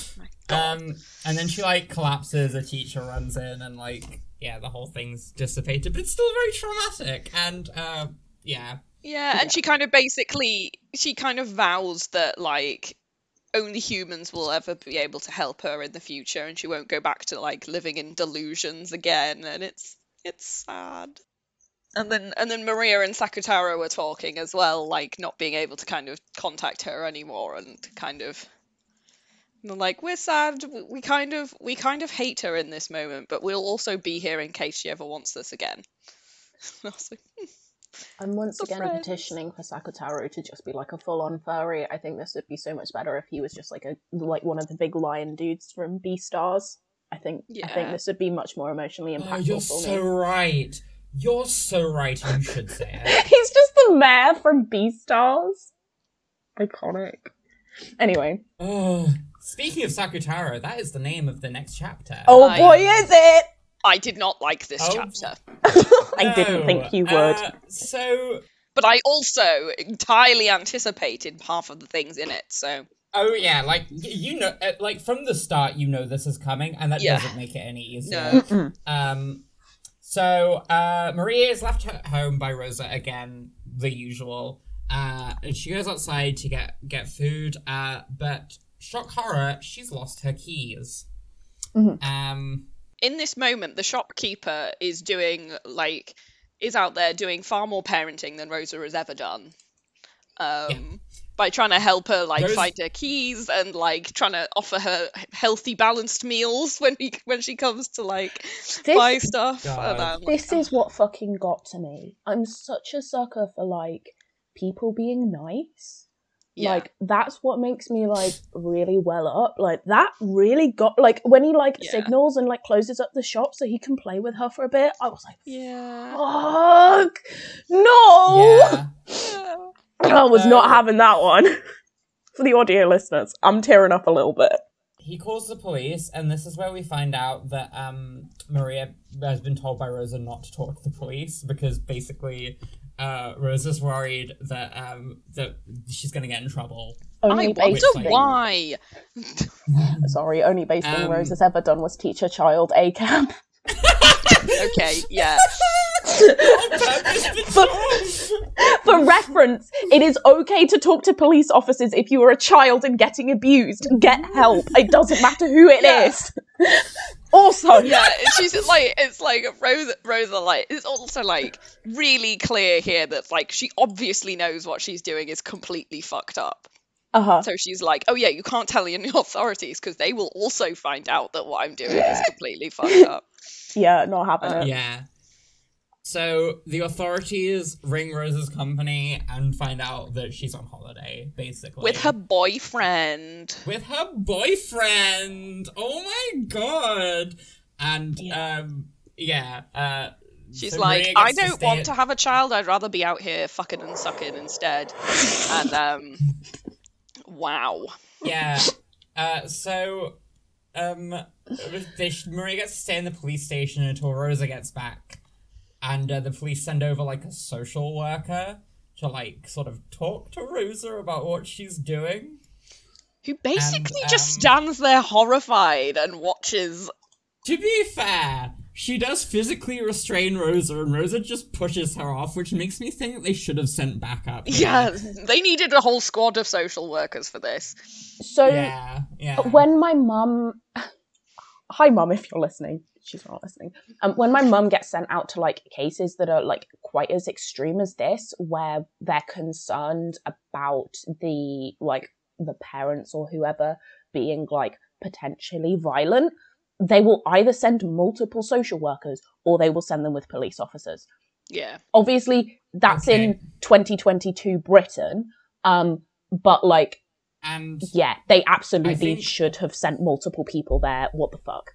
Um, and then she like collapses. A teacher runs in, and like, yeah, the whole thing's dissipated, but it's still very traumatic. And uh, yeah. yeah, and she kind of basically, she kind of vows that like only humans will ever be able to help her in the future, and she won't go back to like living in delusions again. And it's it's sad. And then and then Maria and Sakutaro were talking as well, like not being able to kind of contact her anymore, and kind of. And they're like, we're sad. We we kind of we kind of hate her in this moment, but we'll also be here in case she ever wants us again. And I was like, hmm. I'm once The again friends. petitioning for Sakutaro to just be like a full-on furry. I think this would be so much better if he was just like a like one of the big lion dudes from Beastars. I think I think Yeah. this would be much more emotionally Oh, impactful you're for so me. right. You're so right. You should say it. He's just the mayor from Beastars. Iconic. Anyway. Oh, speaking of Sakutaro, that is the name of the next chapter. Oh I- boy, is it! I did not like this Oh. chapter, I didn't No, think you would. uh, so, but I also entirely anticipated half of the things in it. So oh yeah, like y- you know, uh, like from the start, you know this is coming, and that Yeah. doesn't make it any easier. No. Mm-mm. Um, so uh, Maria is left at home by Rosa again, the usual, uh, and she goes outside to get get food. Uh, but shock horror, she's lost her keys. Mhm. Um. in this moment, the shopkeeper is doing like is out there doing far more parenting than Rosa has ever done. Um, by trying to help her like Rose- find her keys and like trying to offer her healthy, balanced meals when he when she comes to like This- buy stuff. God. And I'm like, This is what fucking got to me. I'm such a sucker for like people being nice. yeah. Like that's what makes me like really well up. Like that really got like when he like Yeah. signals and like closes up the shop so he can play with her for a bit. I was like, yeah. fuck, no. Yeah. Yeah. I was not No. having that one. For the audio listeners, I'm tearing up a little bit. He calls the police, and this is where we find out that um, Maria has been told by Rosa not to talk to the police because basically uh, Rosa's worried that um, that she's going to get in trouble. Only I based wonder on- why. Sorry, only based thing Um, Rose has ever done was teach a child A C A B. Okay, yeah. For, for reference, it is okay to talk to police officers if you are a child and getting abused. Get help. It doesn't matter who it Yeah. is. Also, Yeah, it's- she's like it's like Rosa. Rosa like it's also like really clear here that like she obviously knows what she's doing is completely fucked up. uh-huh. So she's like, oh yeah, you can't tell any authorities because they will also find out that what I'm doing is completely fucked up. Yeah, not having it. Yeah. So the authorities ring Rosa's company and find out that she's on holiday, basically. With her boyfriend. With her boyfriend! Oh my god! And, Yeah. um, yeah, uh, She's So like, Maria I gets to don't stay want at- to have a child. I'd rather be out here fucking and sucking instead. And um, wow. Yeah. Uh, so, um, they, Maria gets to stay in the police station until Rosa gets back, and uh, the police send over like a social worker to like sort of talk to Rosa about what she's doing. Who basically And, just um, stands there horrified and watches. To be fair, she does physically restrain Rosa, and Rosa just pushes her off, which makes me think that they should have sent backup. here. Yeah, they needed a whole squad of social workers for this. So Yeah, yeah. when my mum, hi mum, if you're listening, she's not listening. Um, when my mum gets sent out to like cases that are like quite as extreme as this, where they're concerned about the like the parents or whoever being like potentially violent, they will either send multiple social workers or they will send them with police officers. Yeah. Obviously, that's Okay. in twenty twenty-two Britain, um, but like. And Yeah, they I absolutely think- should have sent multiple people there. What the fuck?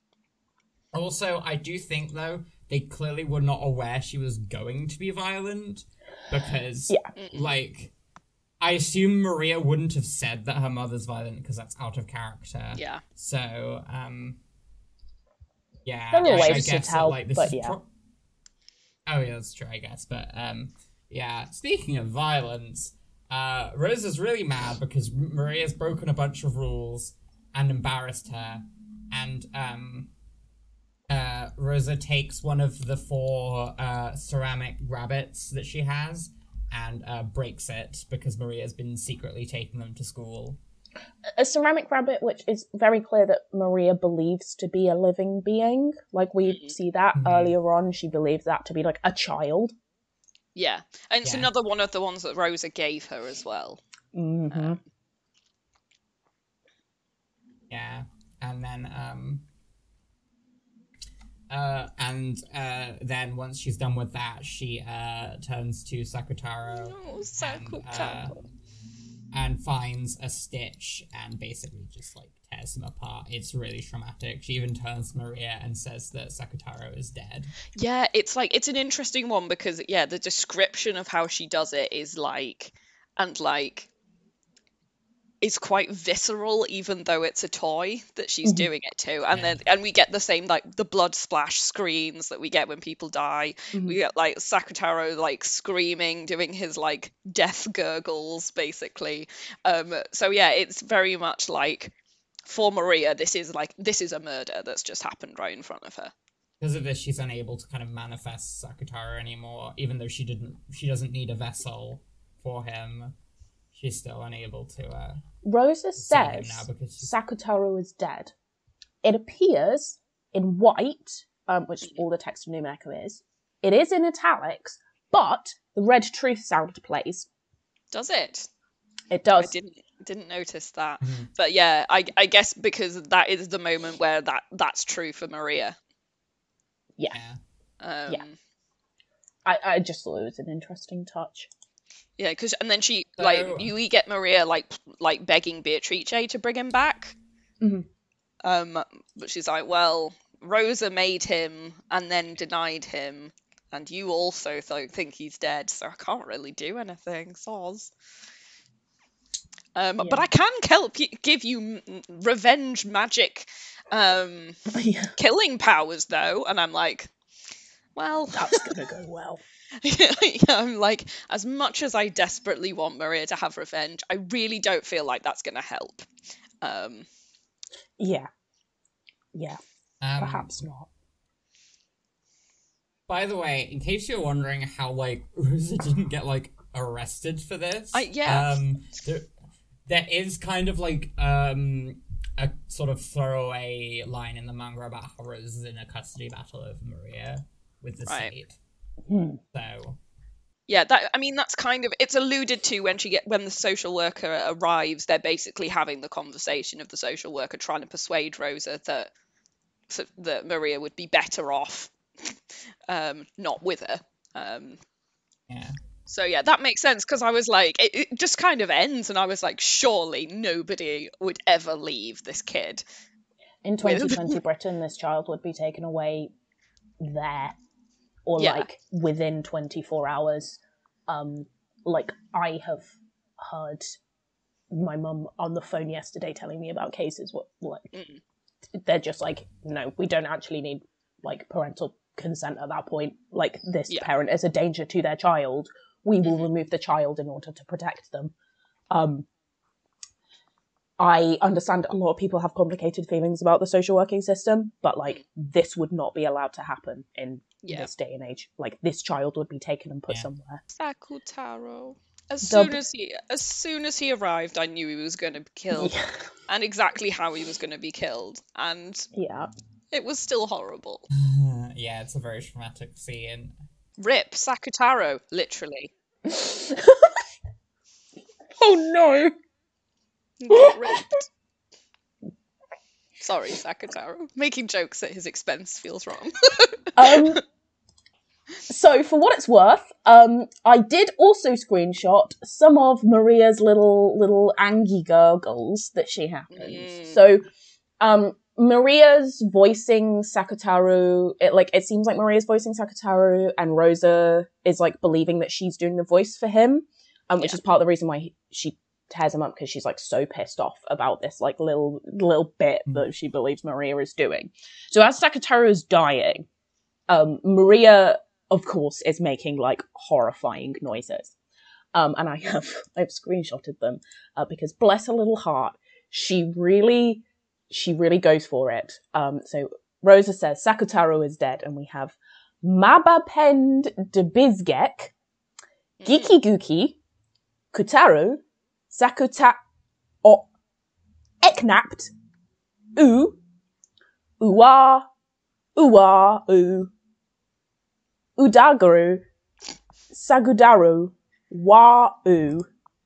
also, I do think, though, they clearly were not aware she was going to be violent, because, Yeah. like, I assume Maria wouldn't have said that her mother's violent, because that's out of character. Yeah. So, um... yeah, There are I, I ways to guess that, tell, like, this but is yeah. pro- Oh, yeah, that's true, I guess, but, um... yeah, speaking of violence, uh, Rosa's really mad because Maria's broken a bunch of rules and embarrassed her, and, um... Uh, Rosa takes one of the four uh, ceramic rabbits that she has and uh, breaks it because Maria's been secretly taking them to school. A ceramic rabbit, which is very clear that Maria believes to be a living being. Like, we Mhm. see that Mhm. earlier on. She believes that to be, like, a child. Yeah. And it's Yeah. another one of the ones that Rosa gave her as well. Mm-hmm. Yeah, and then um, uh, and uh, then once she's done with that, she uh turns to Sakutaro Oh, so and cool. uh, and finds a stitch and basically just like tears him apart. It's really traumatic. She even turns to Maria and says that Sakutaro is dead. Yeah, it's like it's an interesting one because yeah, the description of how she does it is like and like it's quite visceral even though it's a toy that she's Mhm. doing it to. And Yeah. then and we get the same like the blood splash screams that we get when people die. Mhm. We get like Sakutaro like screaming, doing his like death gurgles basically. Um so yeah, it's very much like for Maria this is like this is a murder that's just happened right in front of her. Because of this, she's unable to kind of manifest Sakutaro anymore, even though she didn't. She doesn't need a vessel for him. She's still unable to. Uh, Rosa see him says now because she's- Sakutaro is dead. It appears in white, um, which is all the text of Numen Echo is. It is in italics, but the red truth sound plays. Does it? It does. I didn't didn't notice that. Mhm. But yeah, I I guess because that is the moment where that that's true for Maria. Yeah. yeah. Um, Yeah. I, I just thought it was an interesting touch. Yeah, because and then she So- like you we get Maria like like begging Beatrice to bring him back. Mhm. Um, but she's like, well, Rosa made him and then denied him, and you also th- think he's dead, so I can't really do anything. Soz. Um, but Yeah. I can help you, give you m- revenge magic, um, Yeah. killing powers though, and I'm like, well, That's gonna go well. yeah, I'm like, as much as I desperately want Maria to have revenge, I really don't feel like that's gonna help. Um, Yeah. Yeah. Um, Perhaps not. By the way, in case you're wondering how like Rosa didn't get like arrested for this, I- yeah. um, there, there is kind of like um a sort of throwaway line in the manga about how Rosa's in a custody battle over Maria with the Right. state. Hmm. So yeah, that I mean that's kind of it's alluded to when she get when the social worker arrives. They're basically having the conversation of the social worker trying to persuade Rosa that so, that Maria would be better off um, not with her. Um, yeah. So yeah, that makes sense because I was like, it, it just kind of ends, and I was like, surely nobody would ever leave this kid. In twenty twenty Britain, this child would be taken away there. or Yeah. like within twenty-four hours. Um, like I have heard my mum on the phone yesterday telling me about cases what like Mm. they're just like, no, we don't actually need like parental consent at that point. Like this Yeah. parent is a danger to their child. We will Mhm. remove the child in order to protect them. Um, I understand a lot of people have complicated feelings about the social working system, but like this would not be allowed to happen in Yeah. this day and age. Like this child would be taken and put Yeah. somewhere. Sakutaro. As Dub- soon as he as soon as he arrived, I knew he was going to be killed, and exactly how he was going to be killed, and Yeah. it was still horrible. Yeah, it's a very traumatic scene. Rip Sakutaro, literally. Oh no. Got ripped. Sorry, Sakutaro. Making jokes at his expense feels wrong. Um, so for what it's worth, um, I did also screenshot some of Maria's little little Angie gurgles that she happens. Mm. So, um, Maria's voicing Sakutaru. It like it seems like Maria's voicing Sakutaru, and Rosa is like believing that she's doing the voice for him, um, which Yeah. is part of the reason why he, she tears him up, because she's like so pissed off about this like little little bit Mm. that she believes Maria is doing. So as Sakutaru is dying, um, Maria, of course, is making like horrifying noises. Um, and I have I've screenshotted them uh, because bless her little heart, she really she really goes for it. Um, so Rosa says Sakutaru is dead, and we have Mabapend de Bizgek, Giki Guki, Kutaru, Sakuta o Eknapt, U, Uwa, Uwa, U, Udagaru, Sagudaru, Wa, U.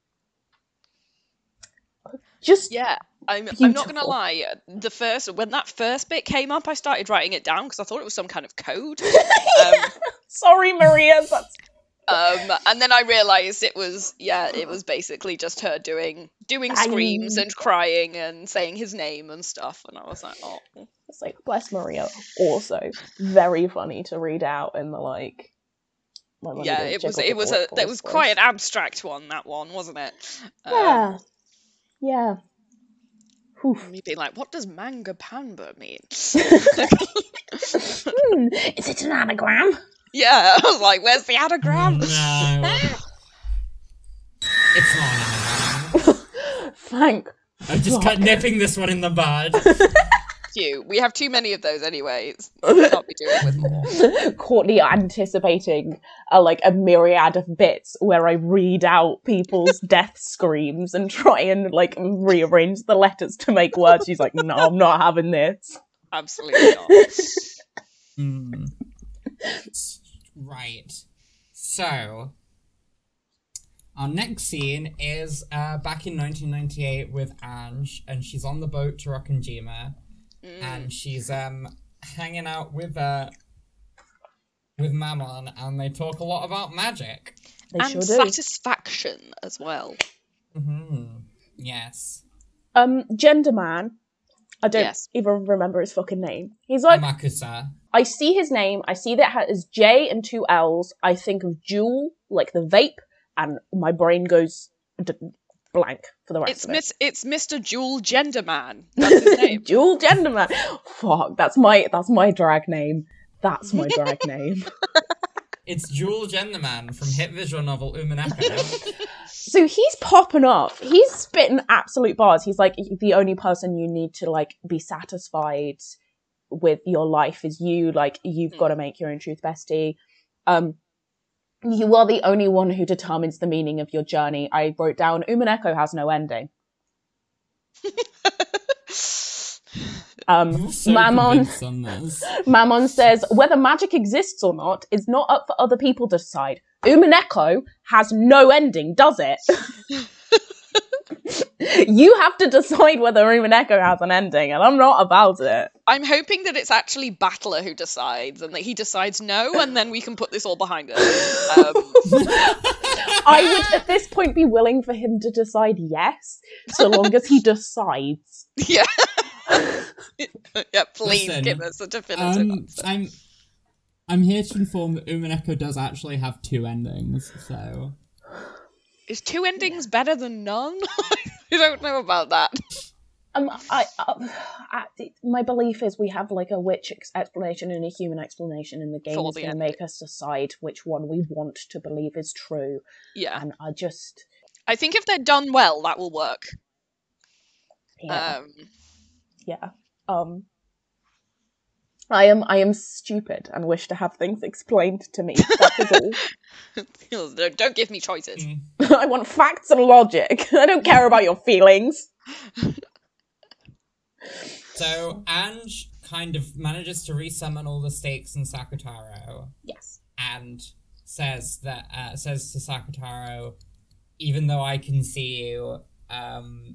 Just Yeah, I'm, I'm not gonna Beautiful. lie. The first when that first bit came up, I started writing it down because I thought it was some kind of code. Um, sorry, Maria. That's um, and then I realised it was yeah, it was basically just her doing doing screams I- and crying and saying his name and stuff, and I was like, oh, it's like bless Maria. Also, very funny to read out in the like. my mum yeah, did it was jiggle it was jiggle a that voice was voice. quite an abstract one. That one wasn't it? Um, Yeah, yeah. Oof. Me being like, what does manga pamba mean? Hmm, is it an anagram? Yeah, I was like, where's the Oh, anagram? no. It's not an anagram. Thank. I'm just fuck. cut nipping this one in the bud. Few. We have too many of those anyway. It's- We can't be doing with more. Courtney anticipating a, like a myriad of bits where I read out people's death screams and try and like rearrange the letters to make words. She's like, no, I'm not having this. Absolutely not. Hmm. Right. So, our next scene is uh, back in nineteen ninety-eight with Ange, and she's on the boat to Rokkenjima, Mm. and she's um hanging out with uh with Mammon, and they talk a lot about magic. They And sure do. satisfaction as well. Hmm. Yes. Um, Gender Man. I don't Yes. even remember his fucking name. He's like, Amakusa. I see his name, I see that it has J and two L's, I think of Jewel, like the vape, and my brain goes d- blank for the rest It's of it. Miss. It's Mister Jewel Genderman. That's his name. Jewel Genderman. Fuck, that's my that's my drag name. That's my drag name. It's Jewel Genderman from hit visual novel Umineko. So he's popping off. He's spitting absolute bars. He's like, the only person you need to like be satisfied with your life is you. Like, you've got to make your own truth, bestie. Um, you are the only one who determines the meaning of your journey. I wrote down, Umineko has no ending. Um, You're so Mammon, convinced on this. Mammon says, whether magic exists or not is not up for other people to decide. Umineko has no ending, does it? You have to decide whether Umineko has an ending, and I'm not about it. I'm hoping that it's actually Battler who decides, and that he decides no, and then we can put this all behind us. Um, I would, at this point, be willing for him to decide yes, so long as he decides. yeah. yeah, please Listen, give us a definitive Um, answer. I'm, I'm here to inform that Umineko does actually have two endings, so... Is two endings better than none? I don't know about that. Um, I, uh, I, my belief is we have like a witch ex- explanation and a human explanation, and the game For is the going to make us decide which one we want to believe is true. Yeah. And I just, I think if they're done well, that will work. yeah, Um, yeah. Um, I am, I am stupid and wish to have things explained to me. That is all. don't don't give me choices. Mm. I want facts and logic. I don't care about your feelings. So, Ange kind of manages to resummon all the stakes in Sakutaro. Yes. And says that, uh, says to Sakutaro, even though I can see you, um,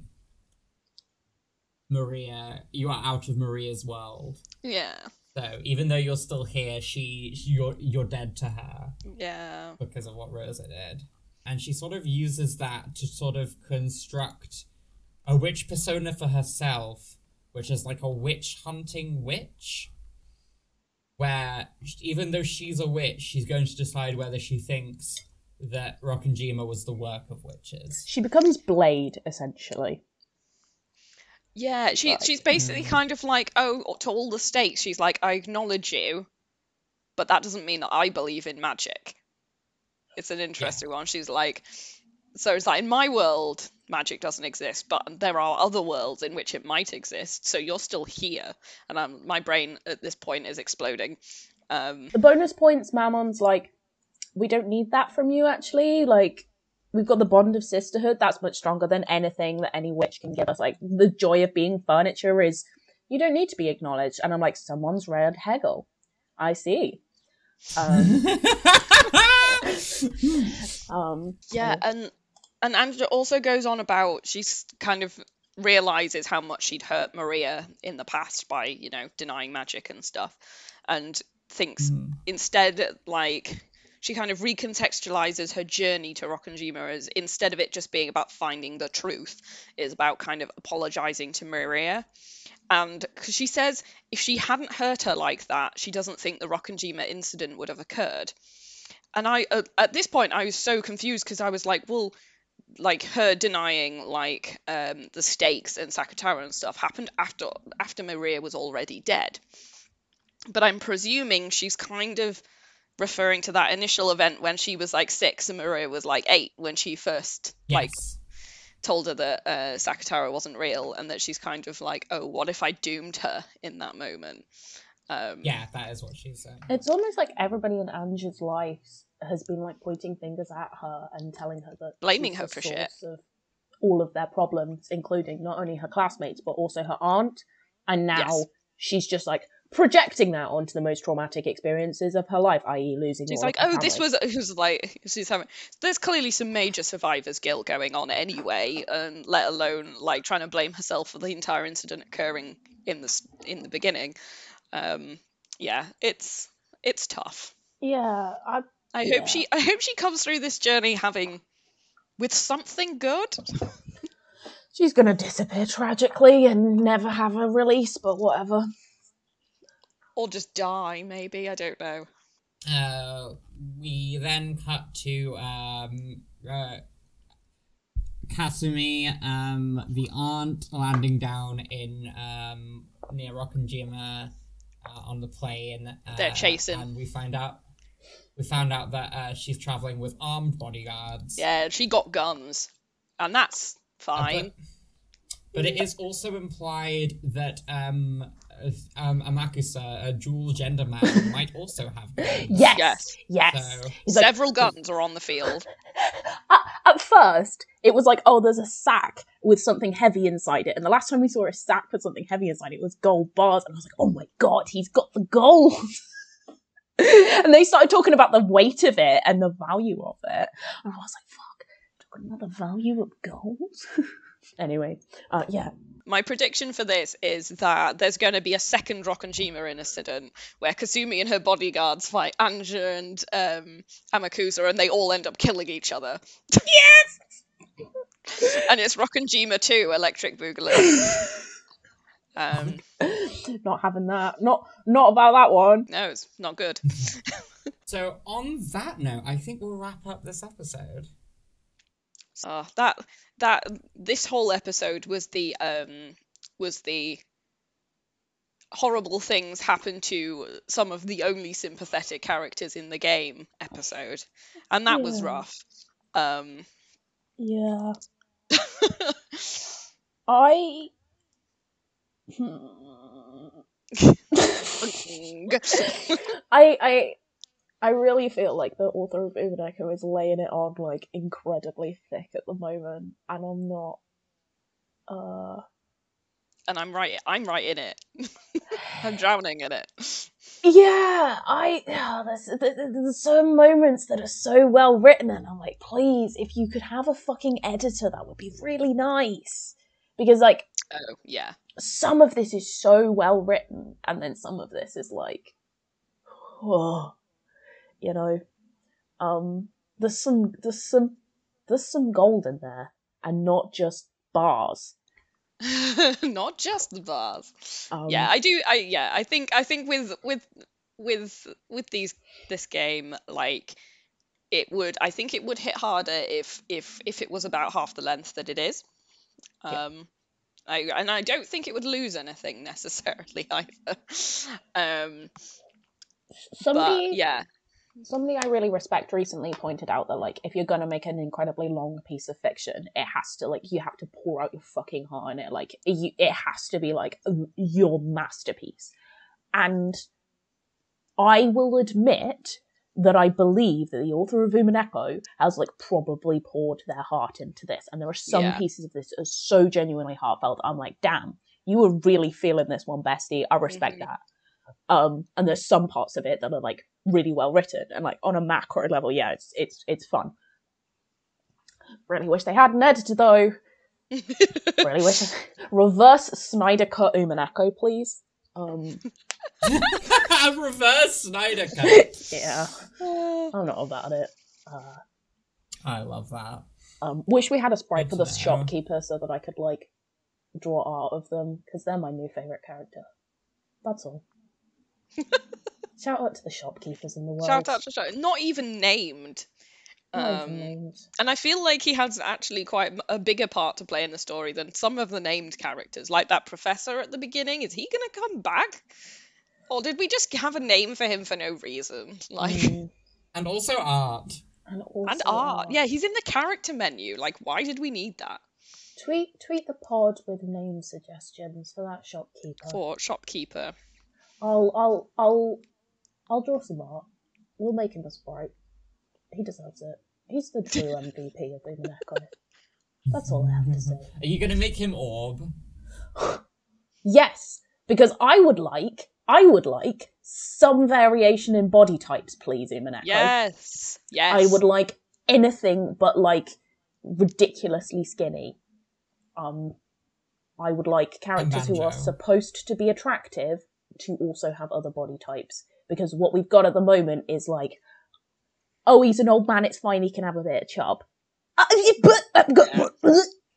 Maria, you are out of Maria's world. Yeah. So, even though you're still here, she, you're, you're dead to her. Yeah. Because of what Rosa did. And she sort of uses that to sort of construct a witch persona for herself, which is like a witch hunting witch, where even though she's a witch, she's going to decide whether she thinks that Rokkenjima was the work of witches. She becomes Blade, essentially. Yeah, she Right. she's basically Mm. kind of like, oh, to all the stakes, she's like, I acknowledge you, but that doesn't mean that I believe in magic. It's an interesting one. She's like, so it's like, in my world, magic doesn't exist, but there are other worlds in which it might exist, so you're still here. And I'm, my brain at this point is exploding. Um, The bonus points, Mammon's like, we don't need that from you, actually. Like, we've got the bond of sisterhood. That's much stronger than anything that any witch can give us. Like, the joy of being furniture is, you don't need to be acknowledged. And I'm like, someone's read Hegel. I see. Um, um, yeah, so- and and Angela also goes on about, she's kind of realizes how much she'd hurt Maria in the past by, you know, denying magic and stuff, and thinks Mm. instead, like, she kind of recontextualizes her journey to Rokkenjima as, instead of it just being about finding the truth, is about kind of apologizing to Maria. And because she says if she hadn't hurt her like that, she doesn't think the Rokkenjima incident would have occurred. And I, uh, at this point, I was so confused because I was like, well, like, her denying, like, um, the stakes and Sakutaro and stuff happened after after Maria was already dead. But I'm presuming she's kind of referring to that initial event when she was like six and Maria was like eight, when she first like Yes. told her that uh, Sakutaro wasn't real, and that she's kind of like, oh, what if I doomed her in that moment? Um, Yeah, that is what she's saying. It's almost like everybody in Ange's life has been like pointing fingers at her and telling her that Blaming she's her the for shit. source of all of their problems, including not only her classmates but also her aunt. And now Yes. she's just like projecting that onto the most traumatic experiences of her life, that is losing She's all like, of her oh, this family. was, it was like, she's having, there's clearly some major survivor's guilt going on anyway, and let alone like trying to blame herself for the entire incident occurring in the s- in the beginning. Um, yeah, it's it's tough. Yeah, I, I Yeah. hope she I hope she comes through this journey having with something good. she's gonna disappear tragically and never have a release, but whatever. Or just die, maybe, I don't know. Uh, we then cut to um, uh, Kasumi, um, the aunt, landing down in um, near Rokkenjima uh, on the plane. Uh, They're chasing. and we find out we found out that uh, she's traveling with armed bodyguards. Yeah, she got guns. And that's Uh, fine. But, but it is also implied that um, uh, um, Amakusa, a dual gender man, might also have guns. Yes, Yes. yes. So- He's like, Several guns are on the field. at, at first, it was like, oh, there's a sack with something heavy inside it. And the last time we saw a sack with something heavy inside it was gold bars. And I was like, oh my god, he's got the gold. And they started talking about the weight of it and the value of it. And I was like, fuck, talking about the value of gold? Anyway, uh, yeah. My prediction for this is that there's going to be a second Rokkenjima incident where Kasumi and her bodyguards fight Anja and um, Amakusa, and they all end up killing each other. Yes! And it's Rokkenjima two, Electric Boogaloo. Um, Not having that. Not not about that one. No, it's not good. So on that note, I think we'll wrap up this episode. Uh, that that this whole episode was the um was the horrible things happen to some of the only sympathetic characters in the game episode, and that was Yeah. rough. Um, Yeah. I. I I I really feel like the author of Umineko is laying it on like incredibly thick at the moment, and I'm not. Uh. and I'm right. I'm right in it. I'm drowning in it. Yeah, I. Oh, there's, there's there's some moments that are so well written, and I'm like, please, if you could have a fucking editor, that would be really nice. Because like Oh yeah. some of this is so well written, and then some of this is like, oh, you know, um, there's some there's some there's some gold in there, and not just bars. Not just the bars. Um, Yeah, I do. I yeah, I think I think with with with with these this game, like it would. I think it would hit harder if if if it was about half the length that it is. Yeah. Um, I and I don't think it would lose anything necessarily either. Um, somebody, but yeah, somebody I really respect recently pointed out that like if you're gonna make an incredibly long piece of fiction, it has to like you have to pour out your fucking heart in it. Like you, it has to be like your masterpiece. And I will admit that I believe that the author of Umineko has like probably poured their heart into this, and there are some Yeah. pieces of this that are so genuinely heartfelt. I'm like, damn, you were really feeling this one, bestie. I respect Mhm. that. Um, and there's some parts of it that are like really well written, and like on a macro level, yeah, it's it's it's fun. Really wish they had an editor though. Really wish reverse Snyder cut Umineko, please. Um, Reverse Snyder cut. yeah, I'm not about it. Uh, I love that. um, wish we had a sprite for the Good to know. shopkeeper so that I could like draw art of them, because they're my new favorite character. That's all. Shout out to the shopkeepers in the world. shout out to shout. Not even named. Not even Um, names. And I feel like he has actually quite m- a bigger part to play in the story than some of the named characters. Like that professor at the beginning. Is he going to come back? Or did we just have a name for him for no reason? Like, Mm, And also art. and also and art. Yeah, he's in the character menu. Like, why did we need that Tweet tweet the pod with name suggestions for that shopkeeper. for shopkeeper? I'll I'll I'll I'll draw some art. We'll make him a sprite. He deserves it. He's the true M V P of Umineko. That's all I have to say. Are you gonna make him orb? Yes, because I would like I would like some variation in body types, please, Umineko. Yes. Yes. I would like anything but like ridiculously skinny. Um, I would like characters who are Banjo. supposed to be attractive to also have other body types, because what we've got at the moment is like, oh, he's an old man, it's fine, he can have a bit of chub. Uh, but, uh,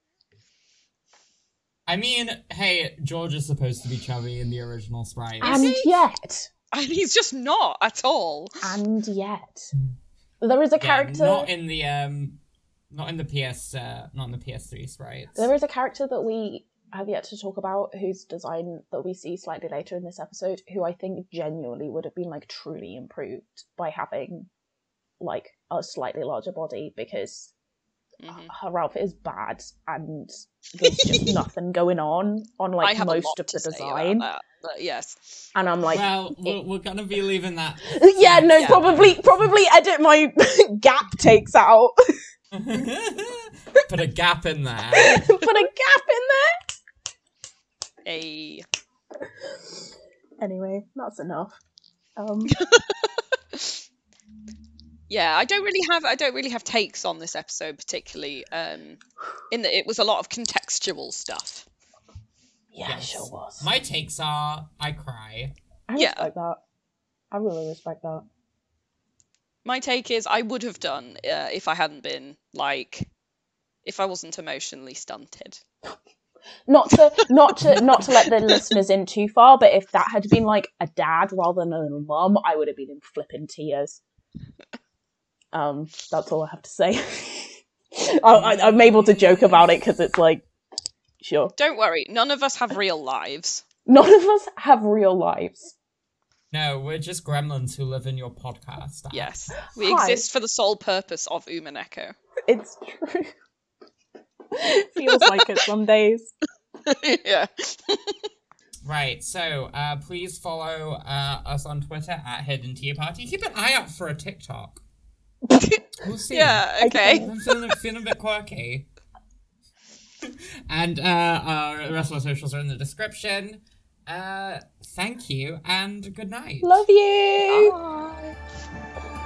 I mean, hey, George is supposed to be chubby in the original sprite. and he? yet, And he's just not at all. and yet, there is a Yeah, character. not in the um, not in the P S, uh, not in the P S three sprites. There is a character that we have yet to talk about whose design that we see slightly later in this episode, who I think genuinely would have been like truly improved by having like a slightly larger body, because Mhm. her outfit is bad and there's just nothing going on on I like have a lot most of to the say about design. that, but yes. And I'm like, well, we're, we're gonna be leaving that. yeah, no, Yeah. probably probably edit my gap takes out. Put a gap in there. Put a gap in there. A Anyway, that's enough. Um, yeah, I don't really have I don't really have takes on this episode particularly. Um, in that it was a lot of contextual stuff. yeah, Yes. sure was. My takes are, I cry. I Yeah. respect that. I really respect that. My take is I would have done uh, if I hadn't been like if I wasn't emotionally stunted. Not to not to not to let the listeners in too far, but if that had been like a dad rather than a mum, I would have been in flipping tears. Um, that's all I have to say. I, I, I'm able to joke about it because it's like, sure. Don't worry, none of us have real lives. None of us have real lives. No, we're just gremlins who live in your podcast. Yes, we Hi. exist for the sole purpose of Umaneko. It's true. Feels like it some days. Yeah. Right, so uh, please follow uh, us on Twitter at Hidden Tea Party. Keep an eye out for a TikTok. We'll see. Yeah, okay. I'm feeling, feeling a bit quirky. And uh, our, the rest of our socials are in the description. Uh, thank you, and good night. Love you. Bye.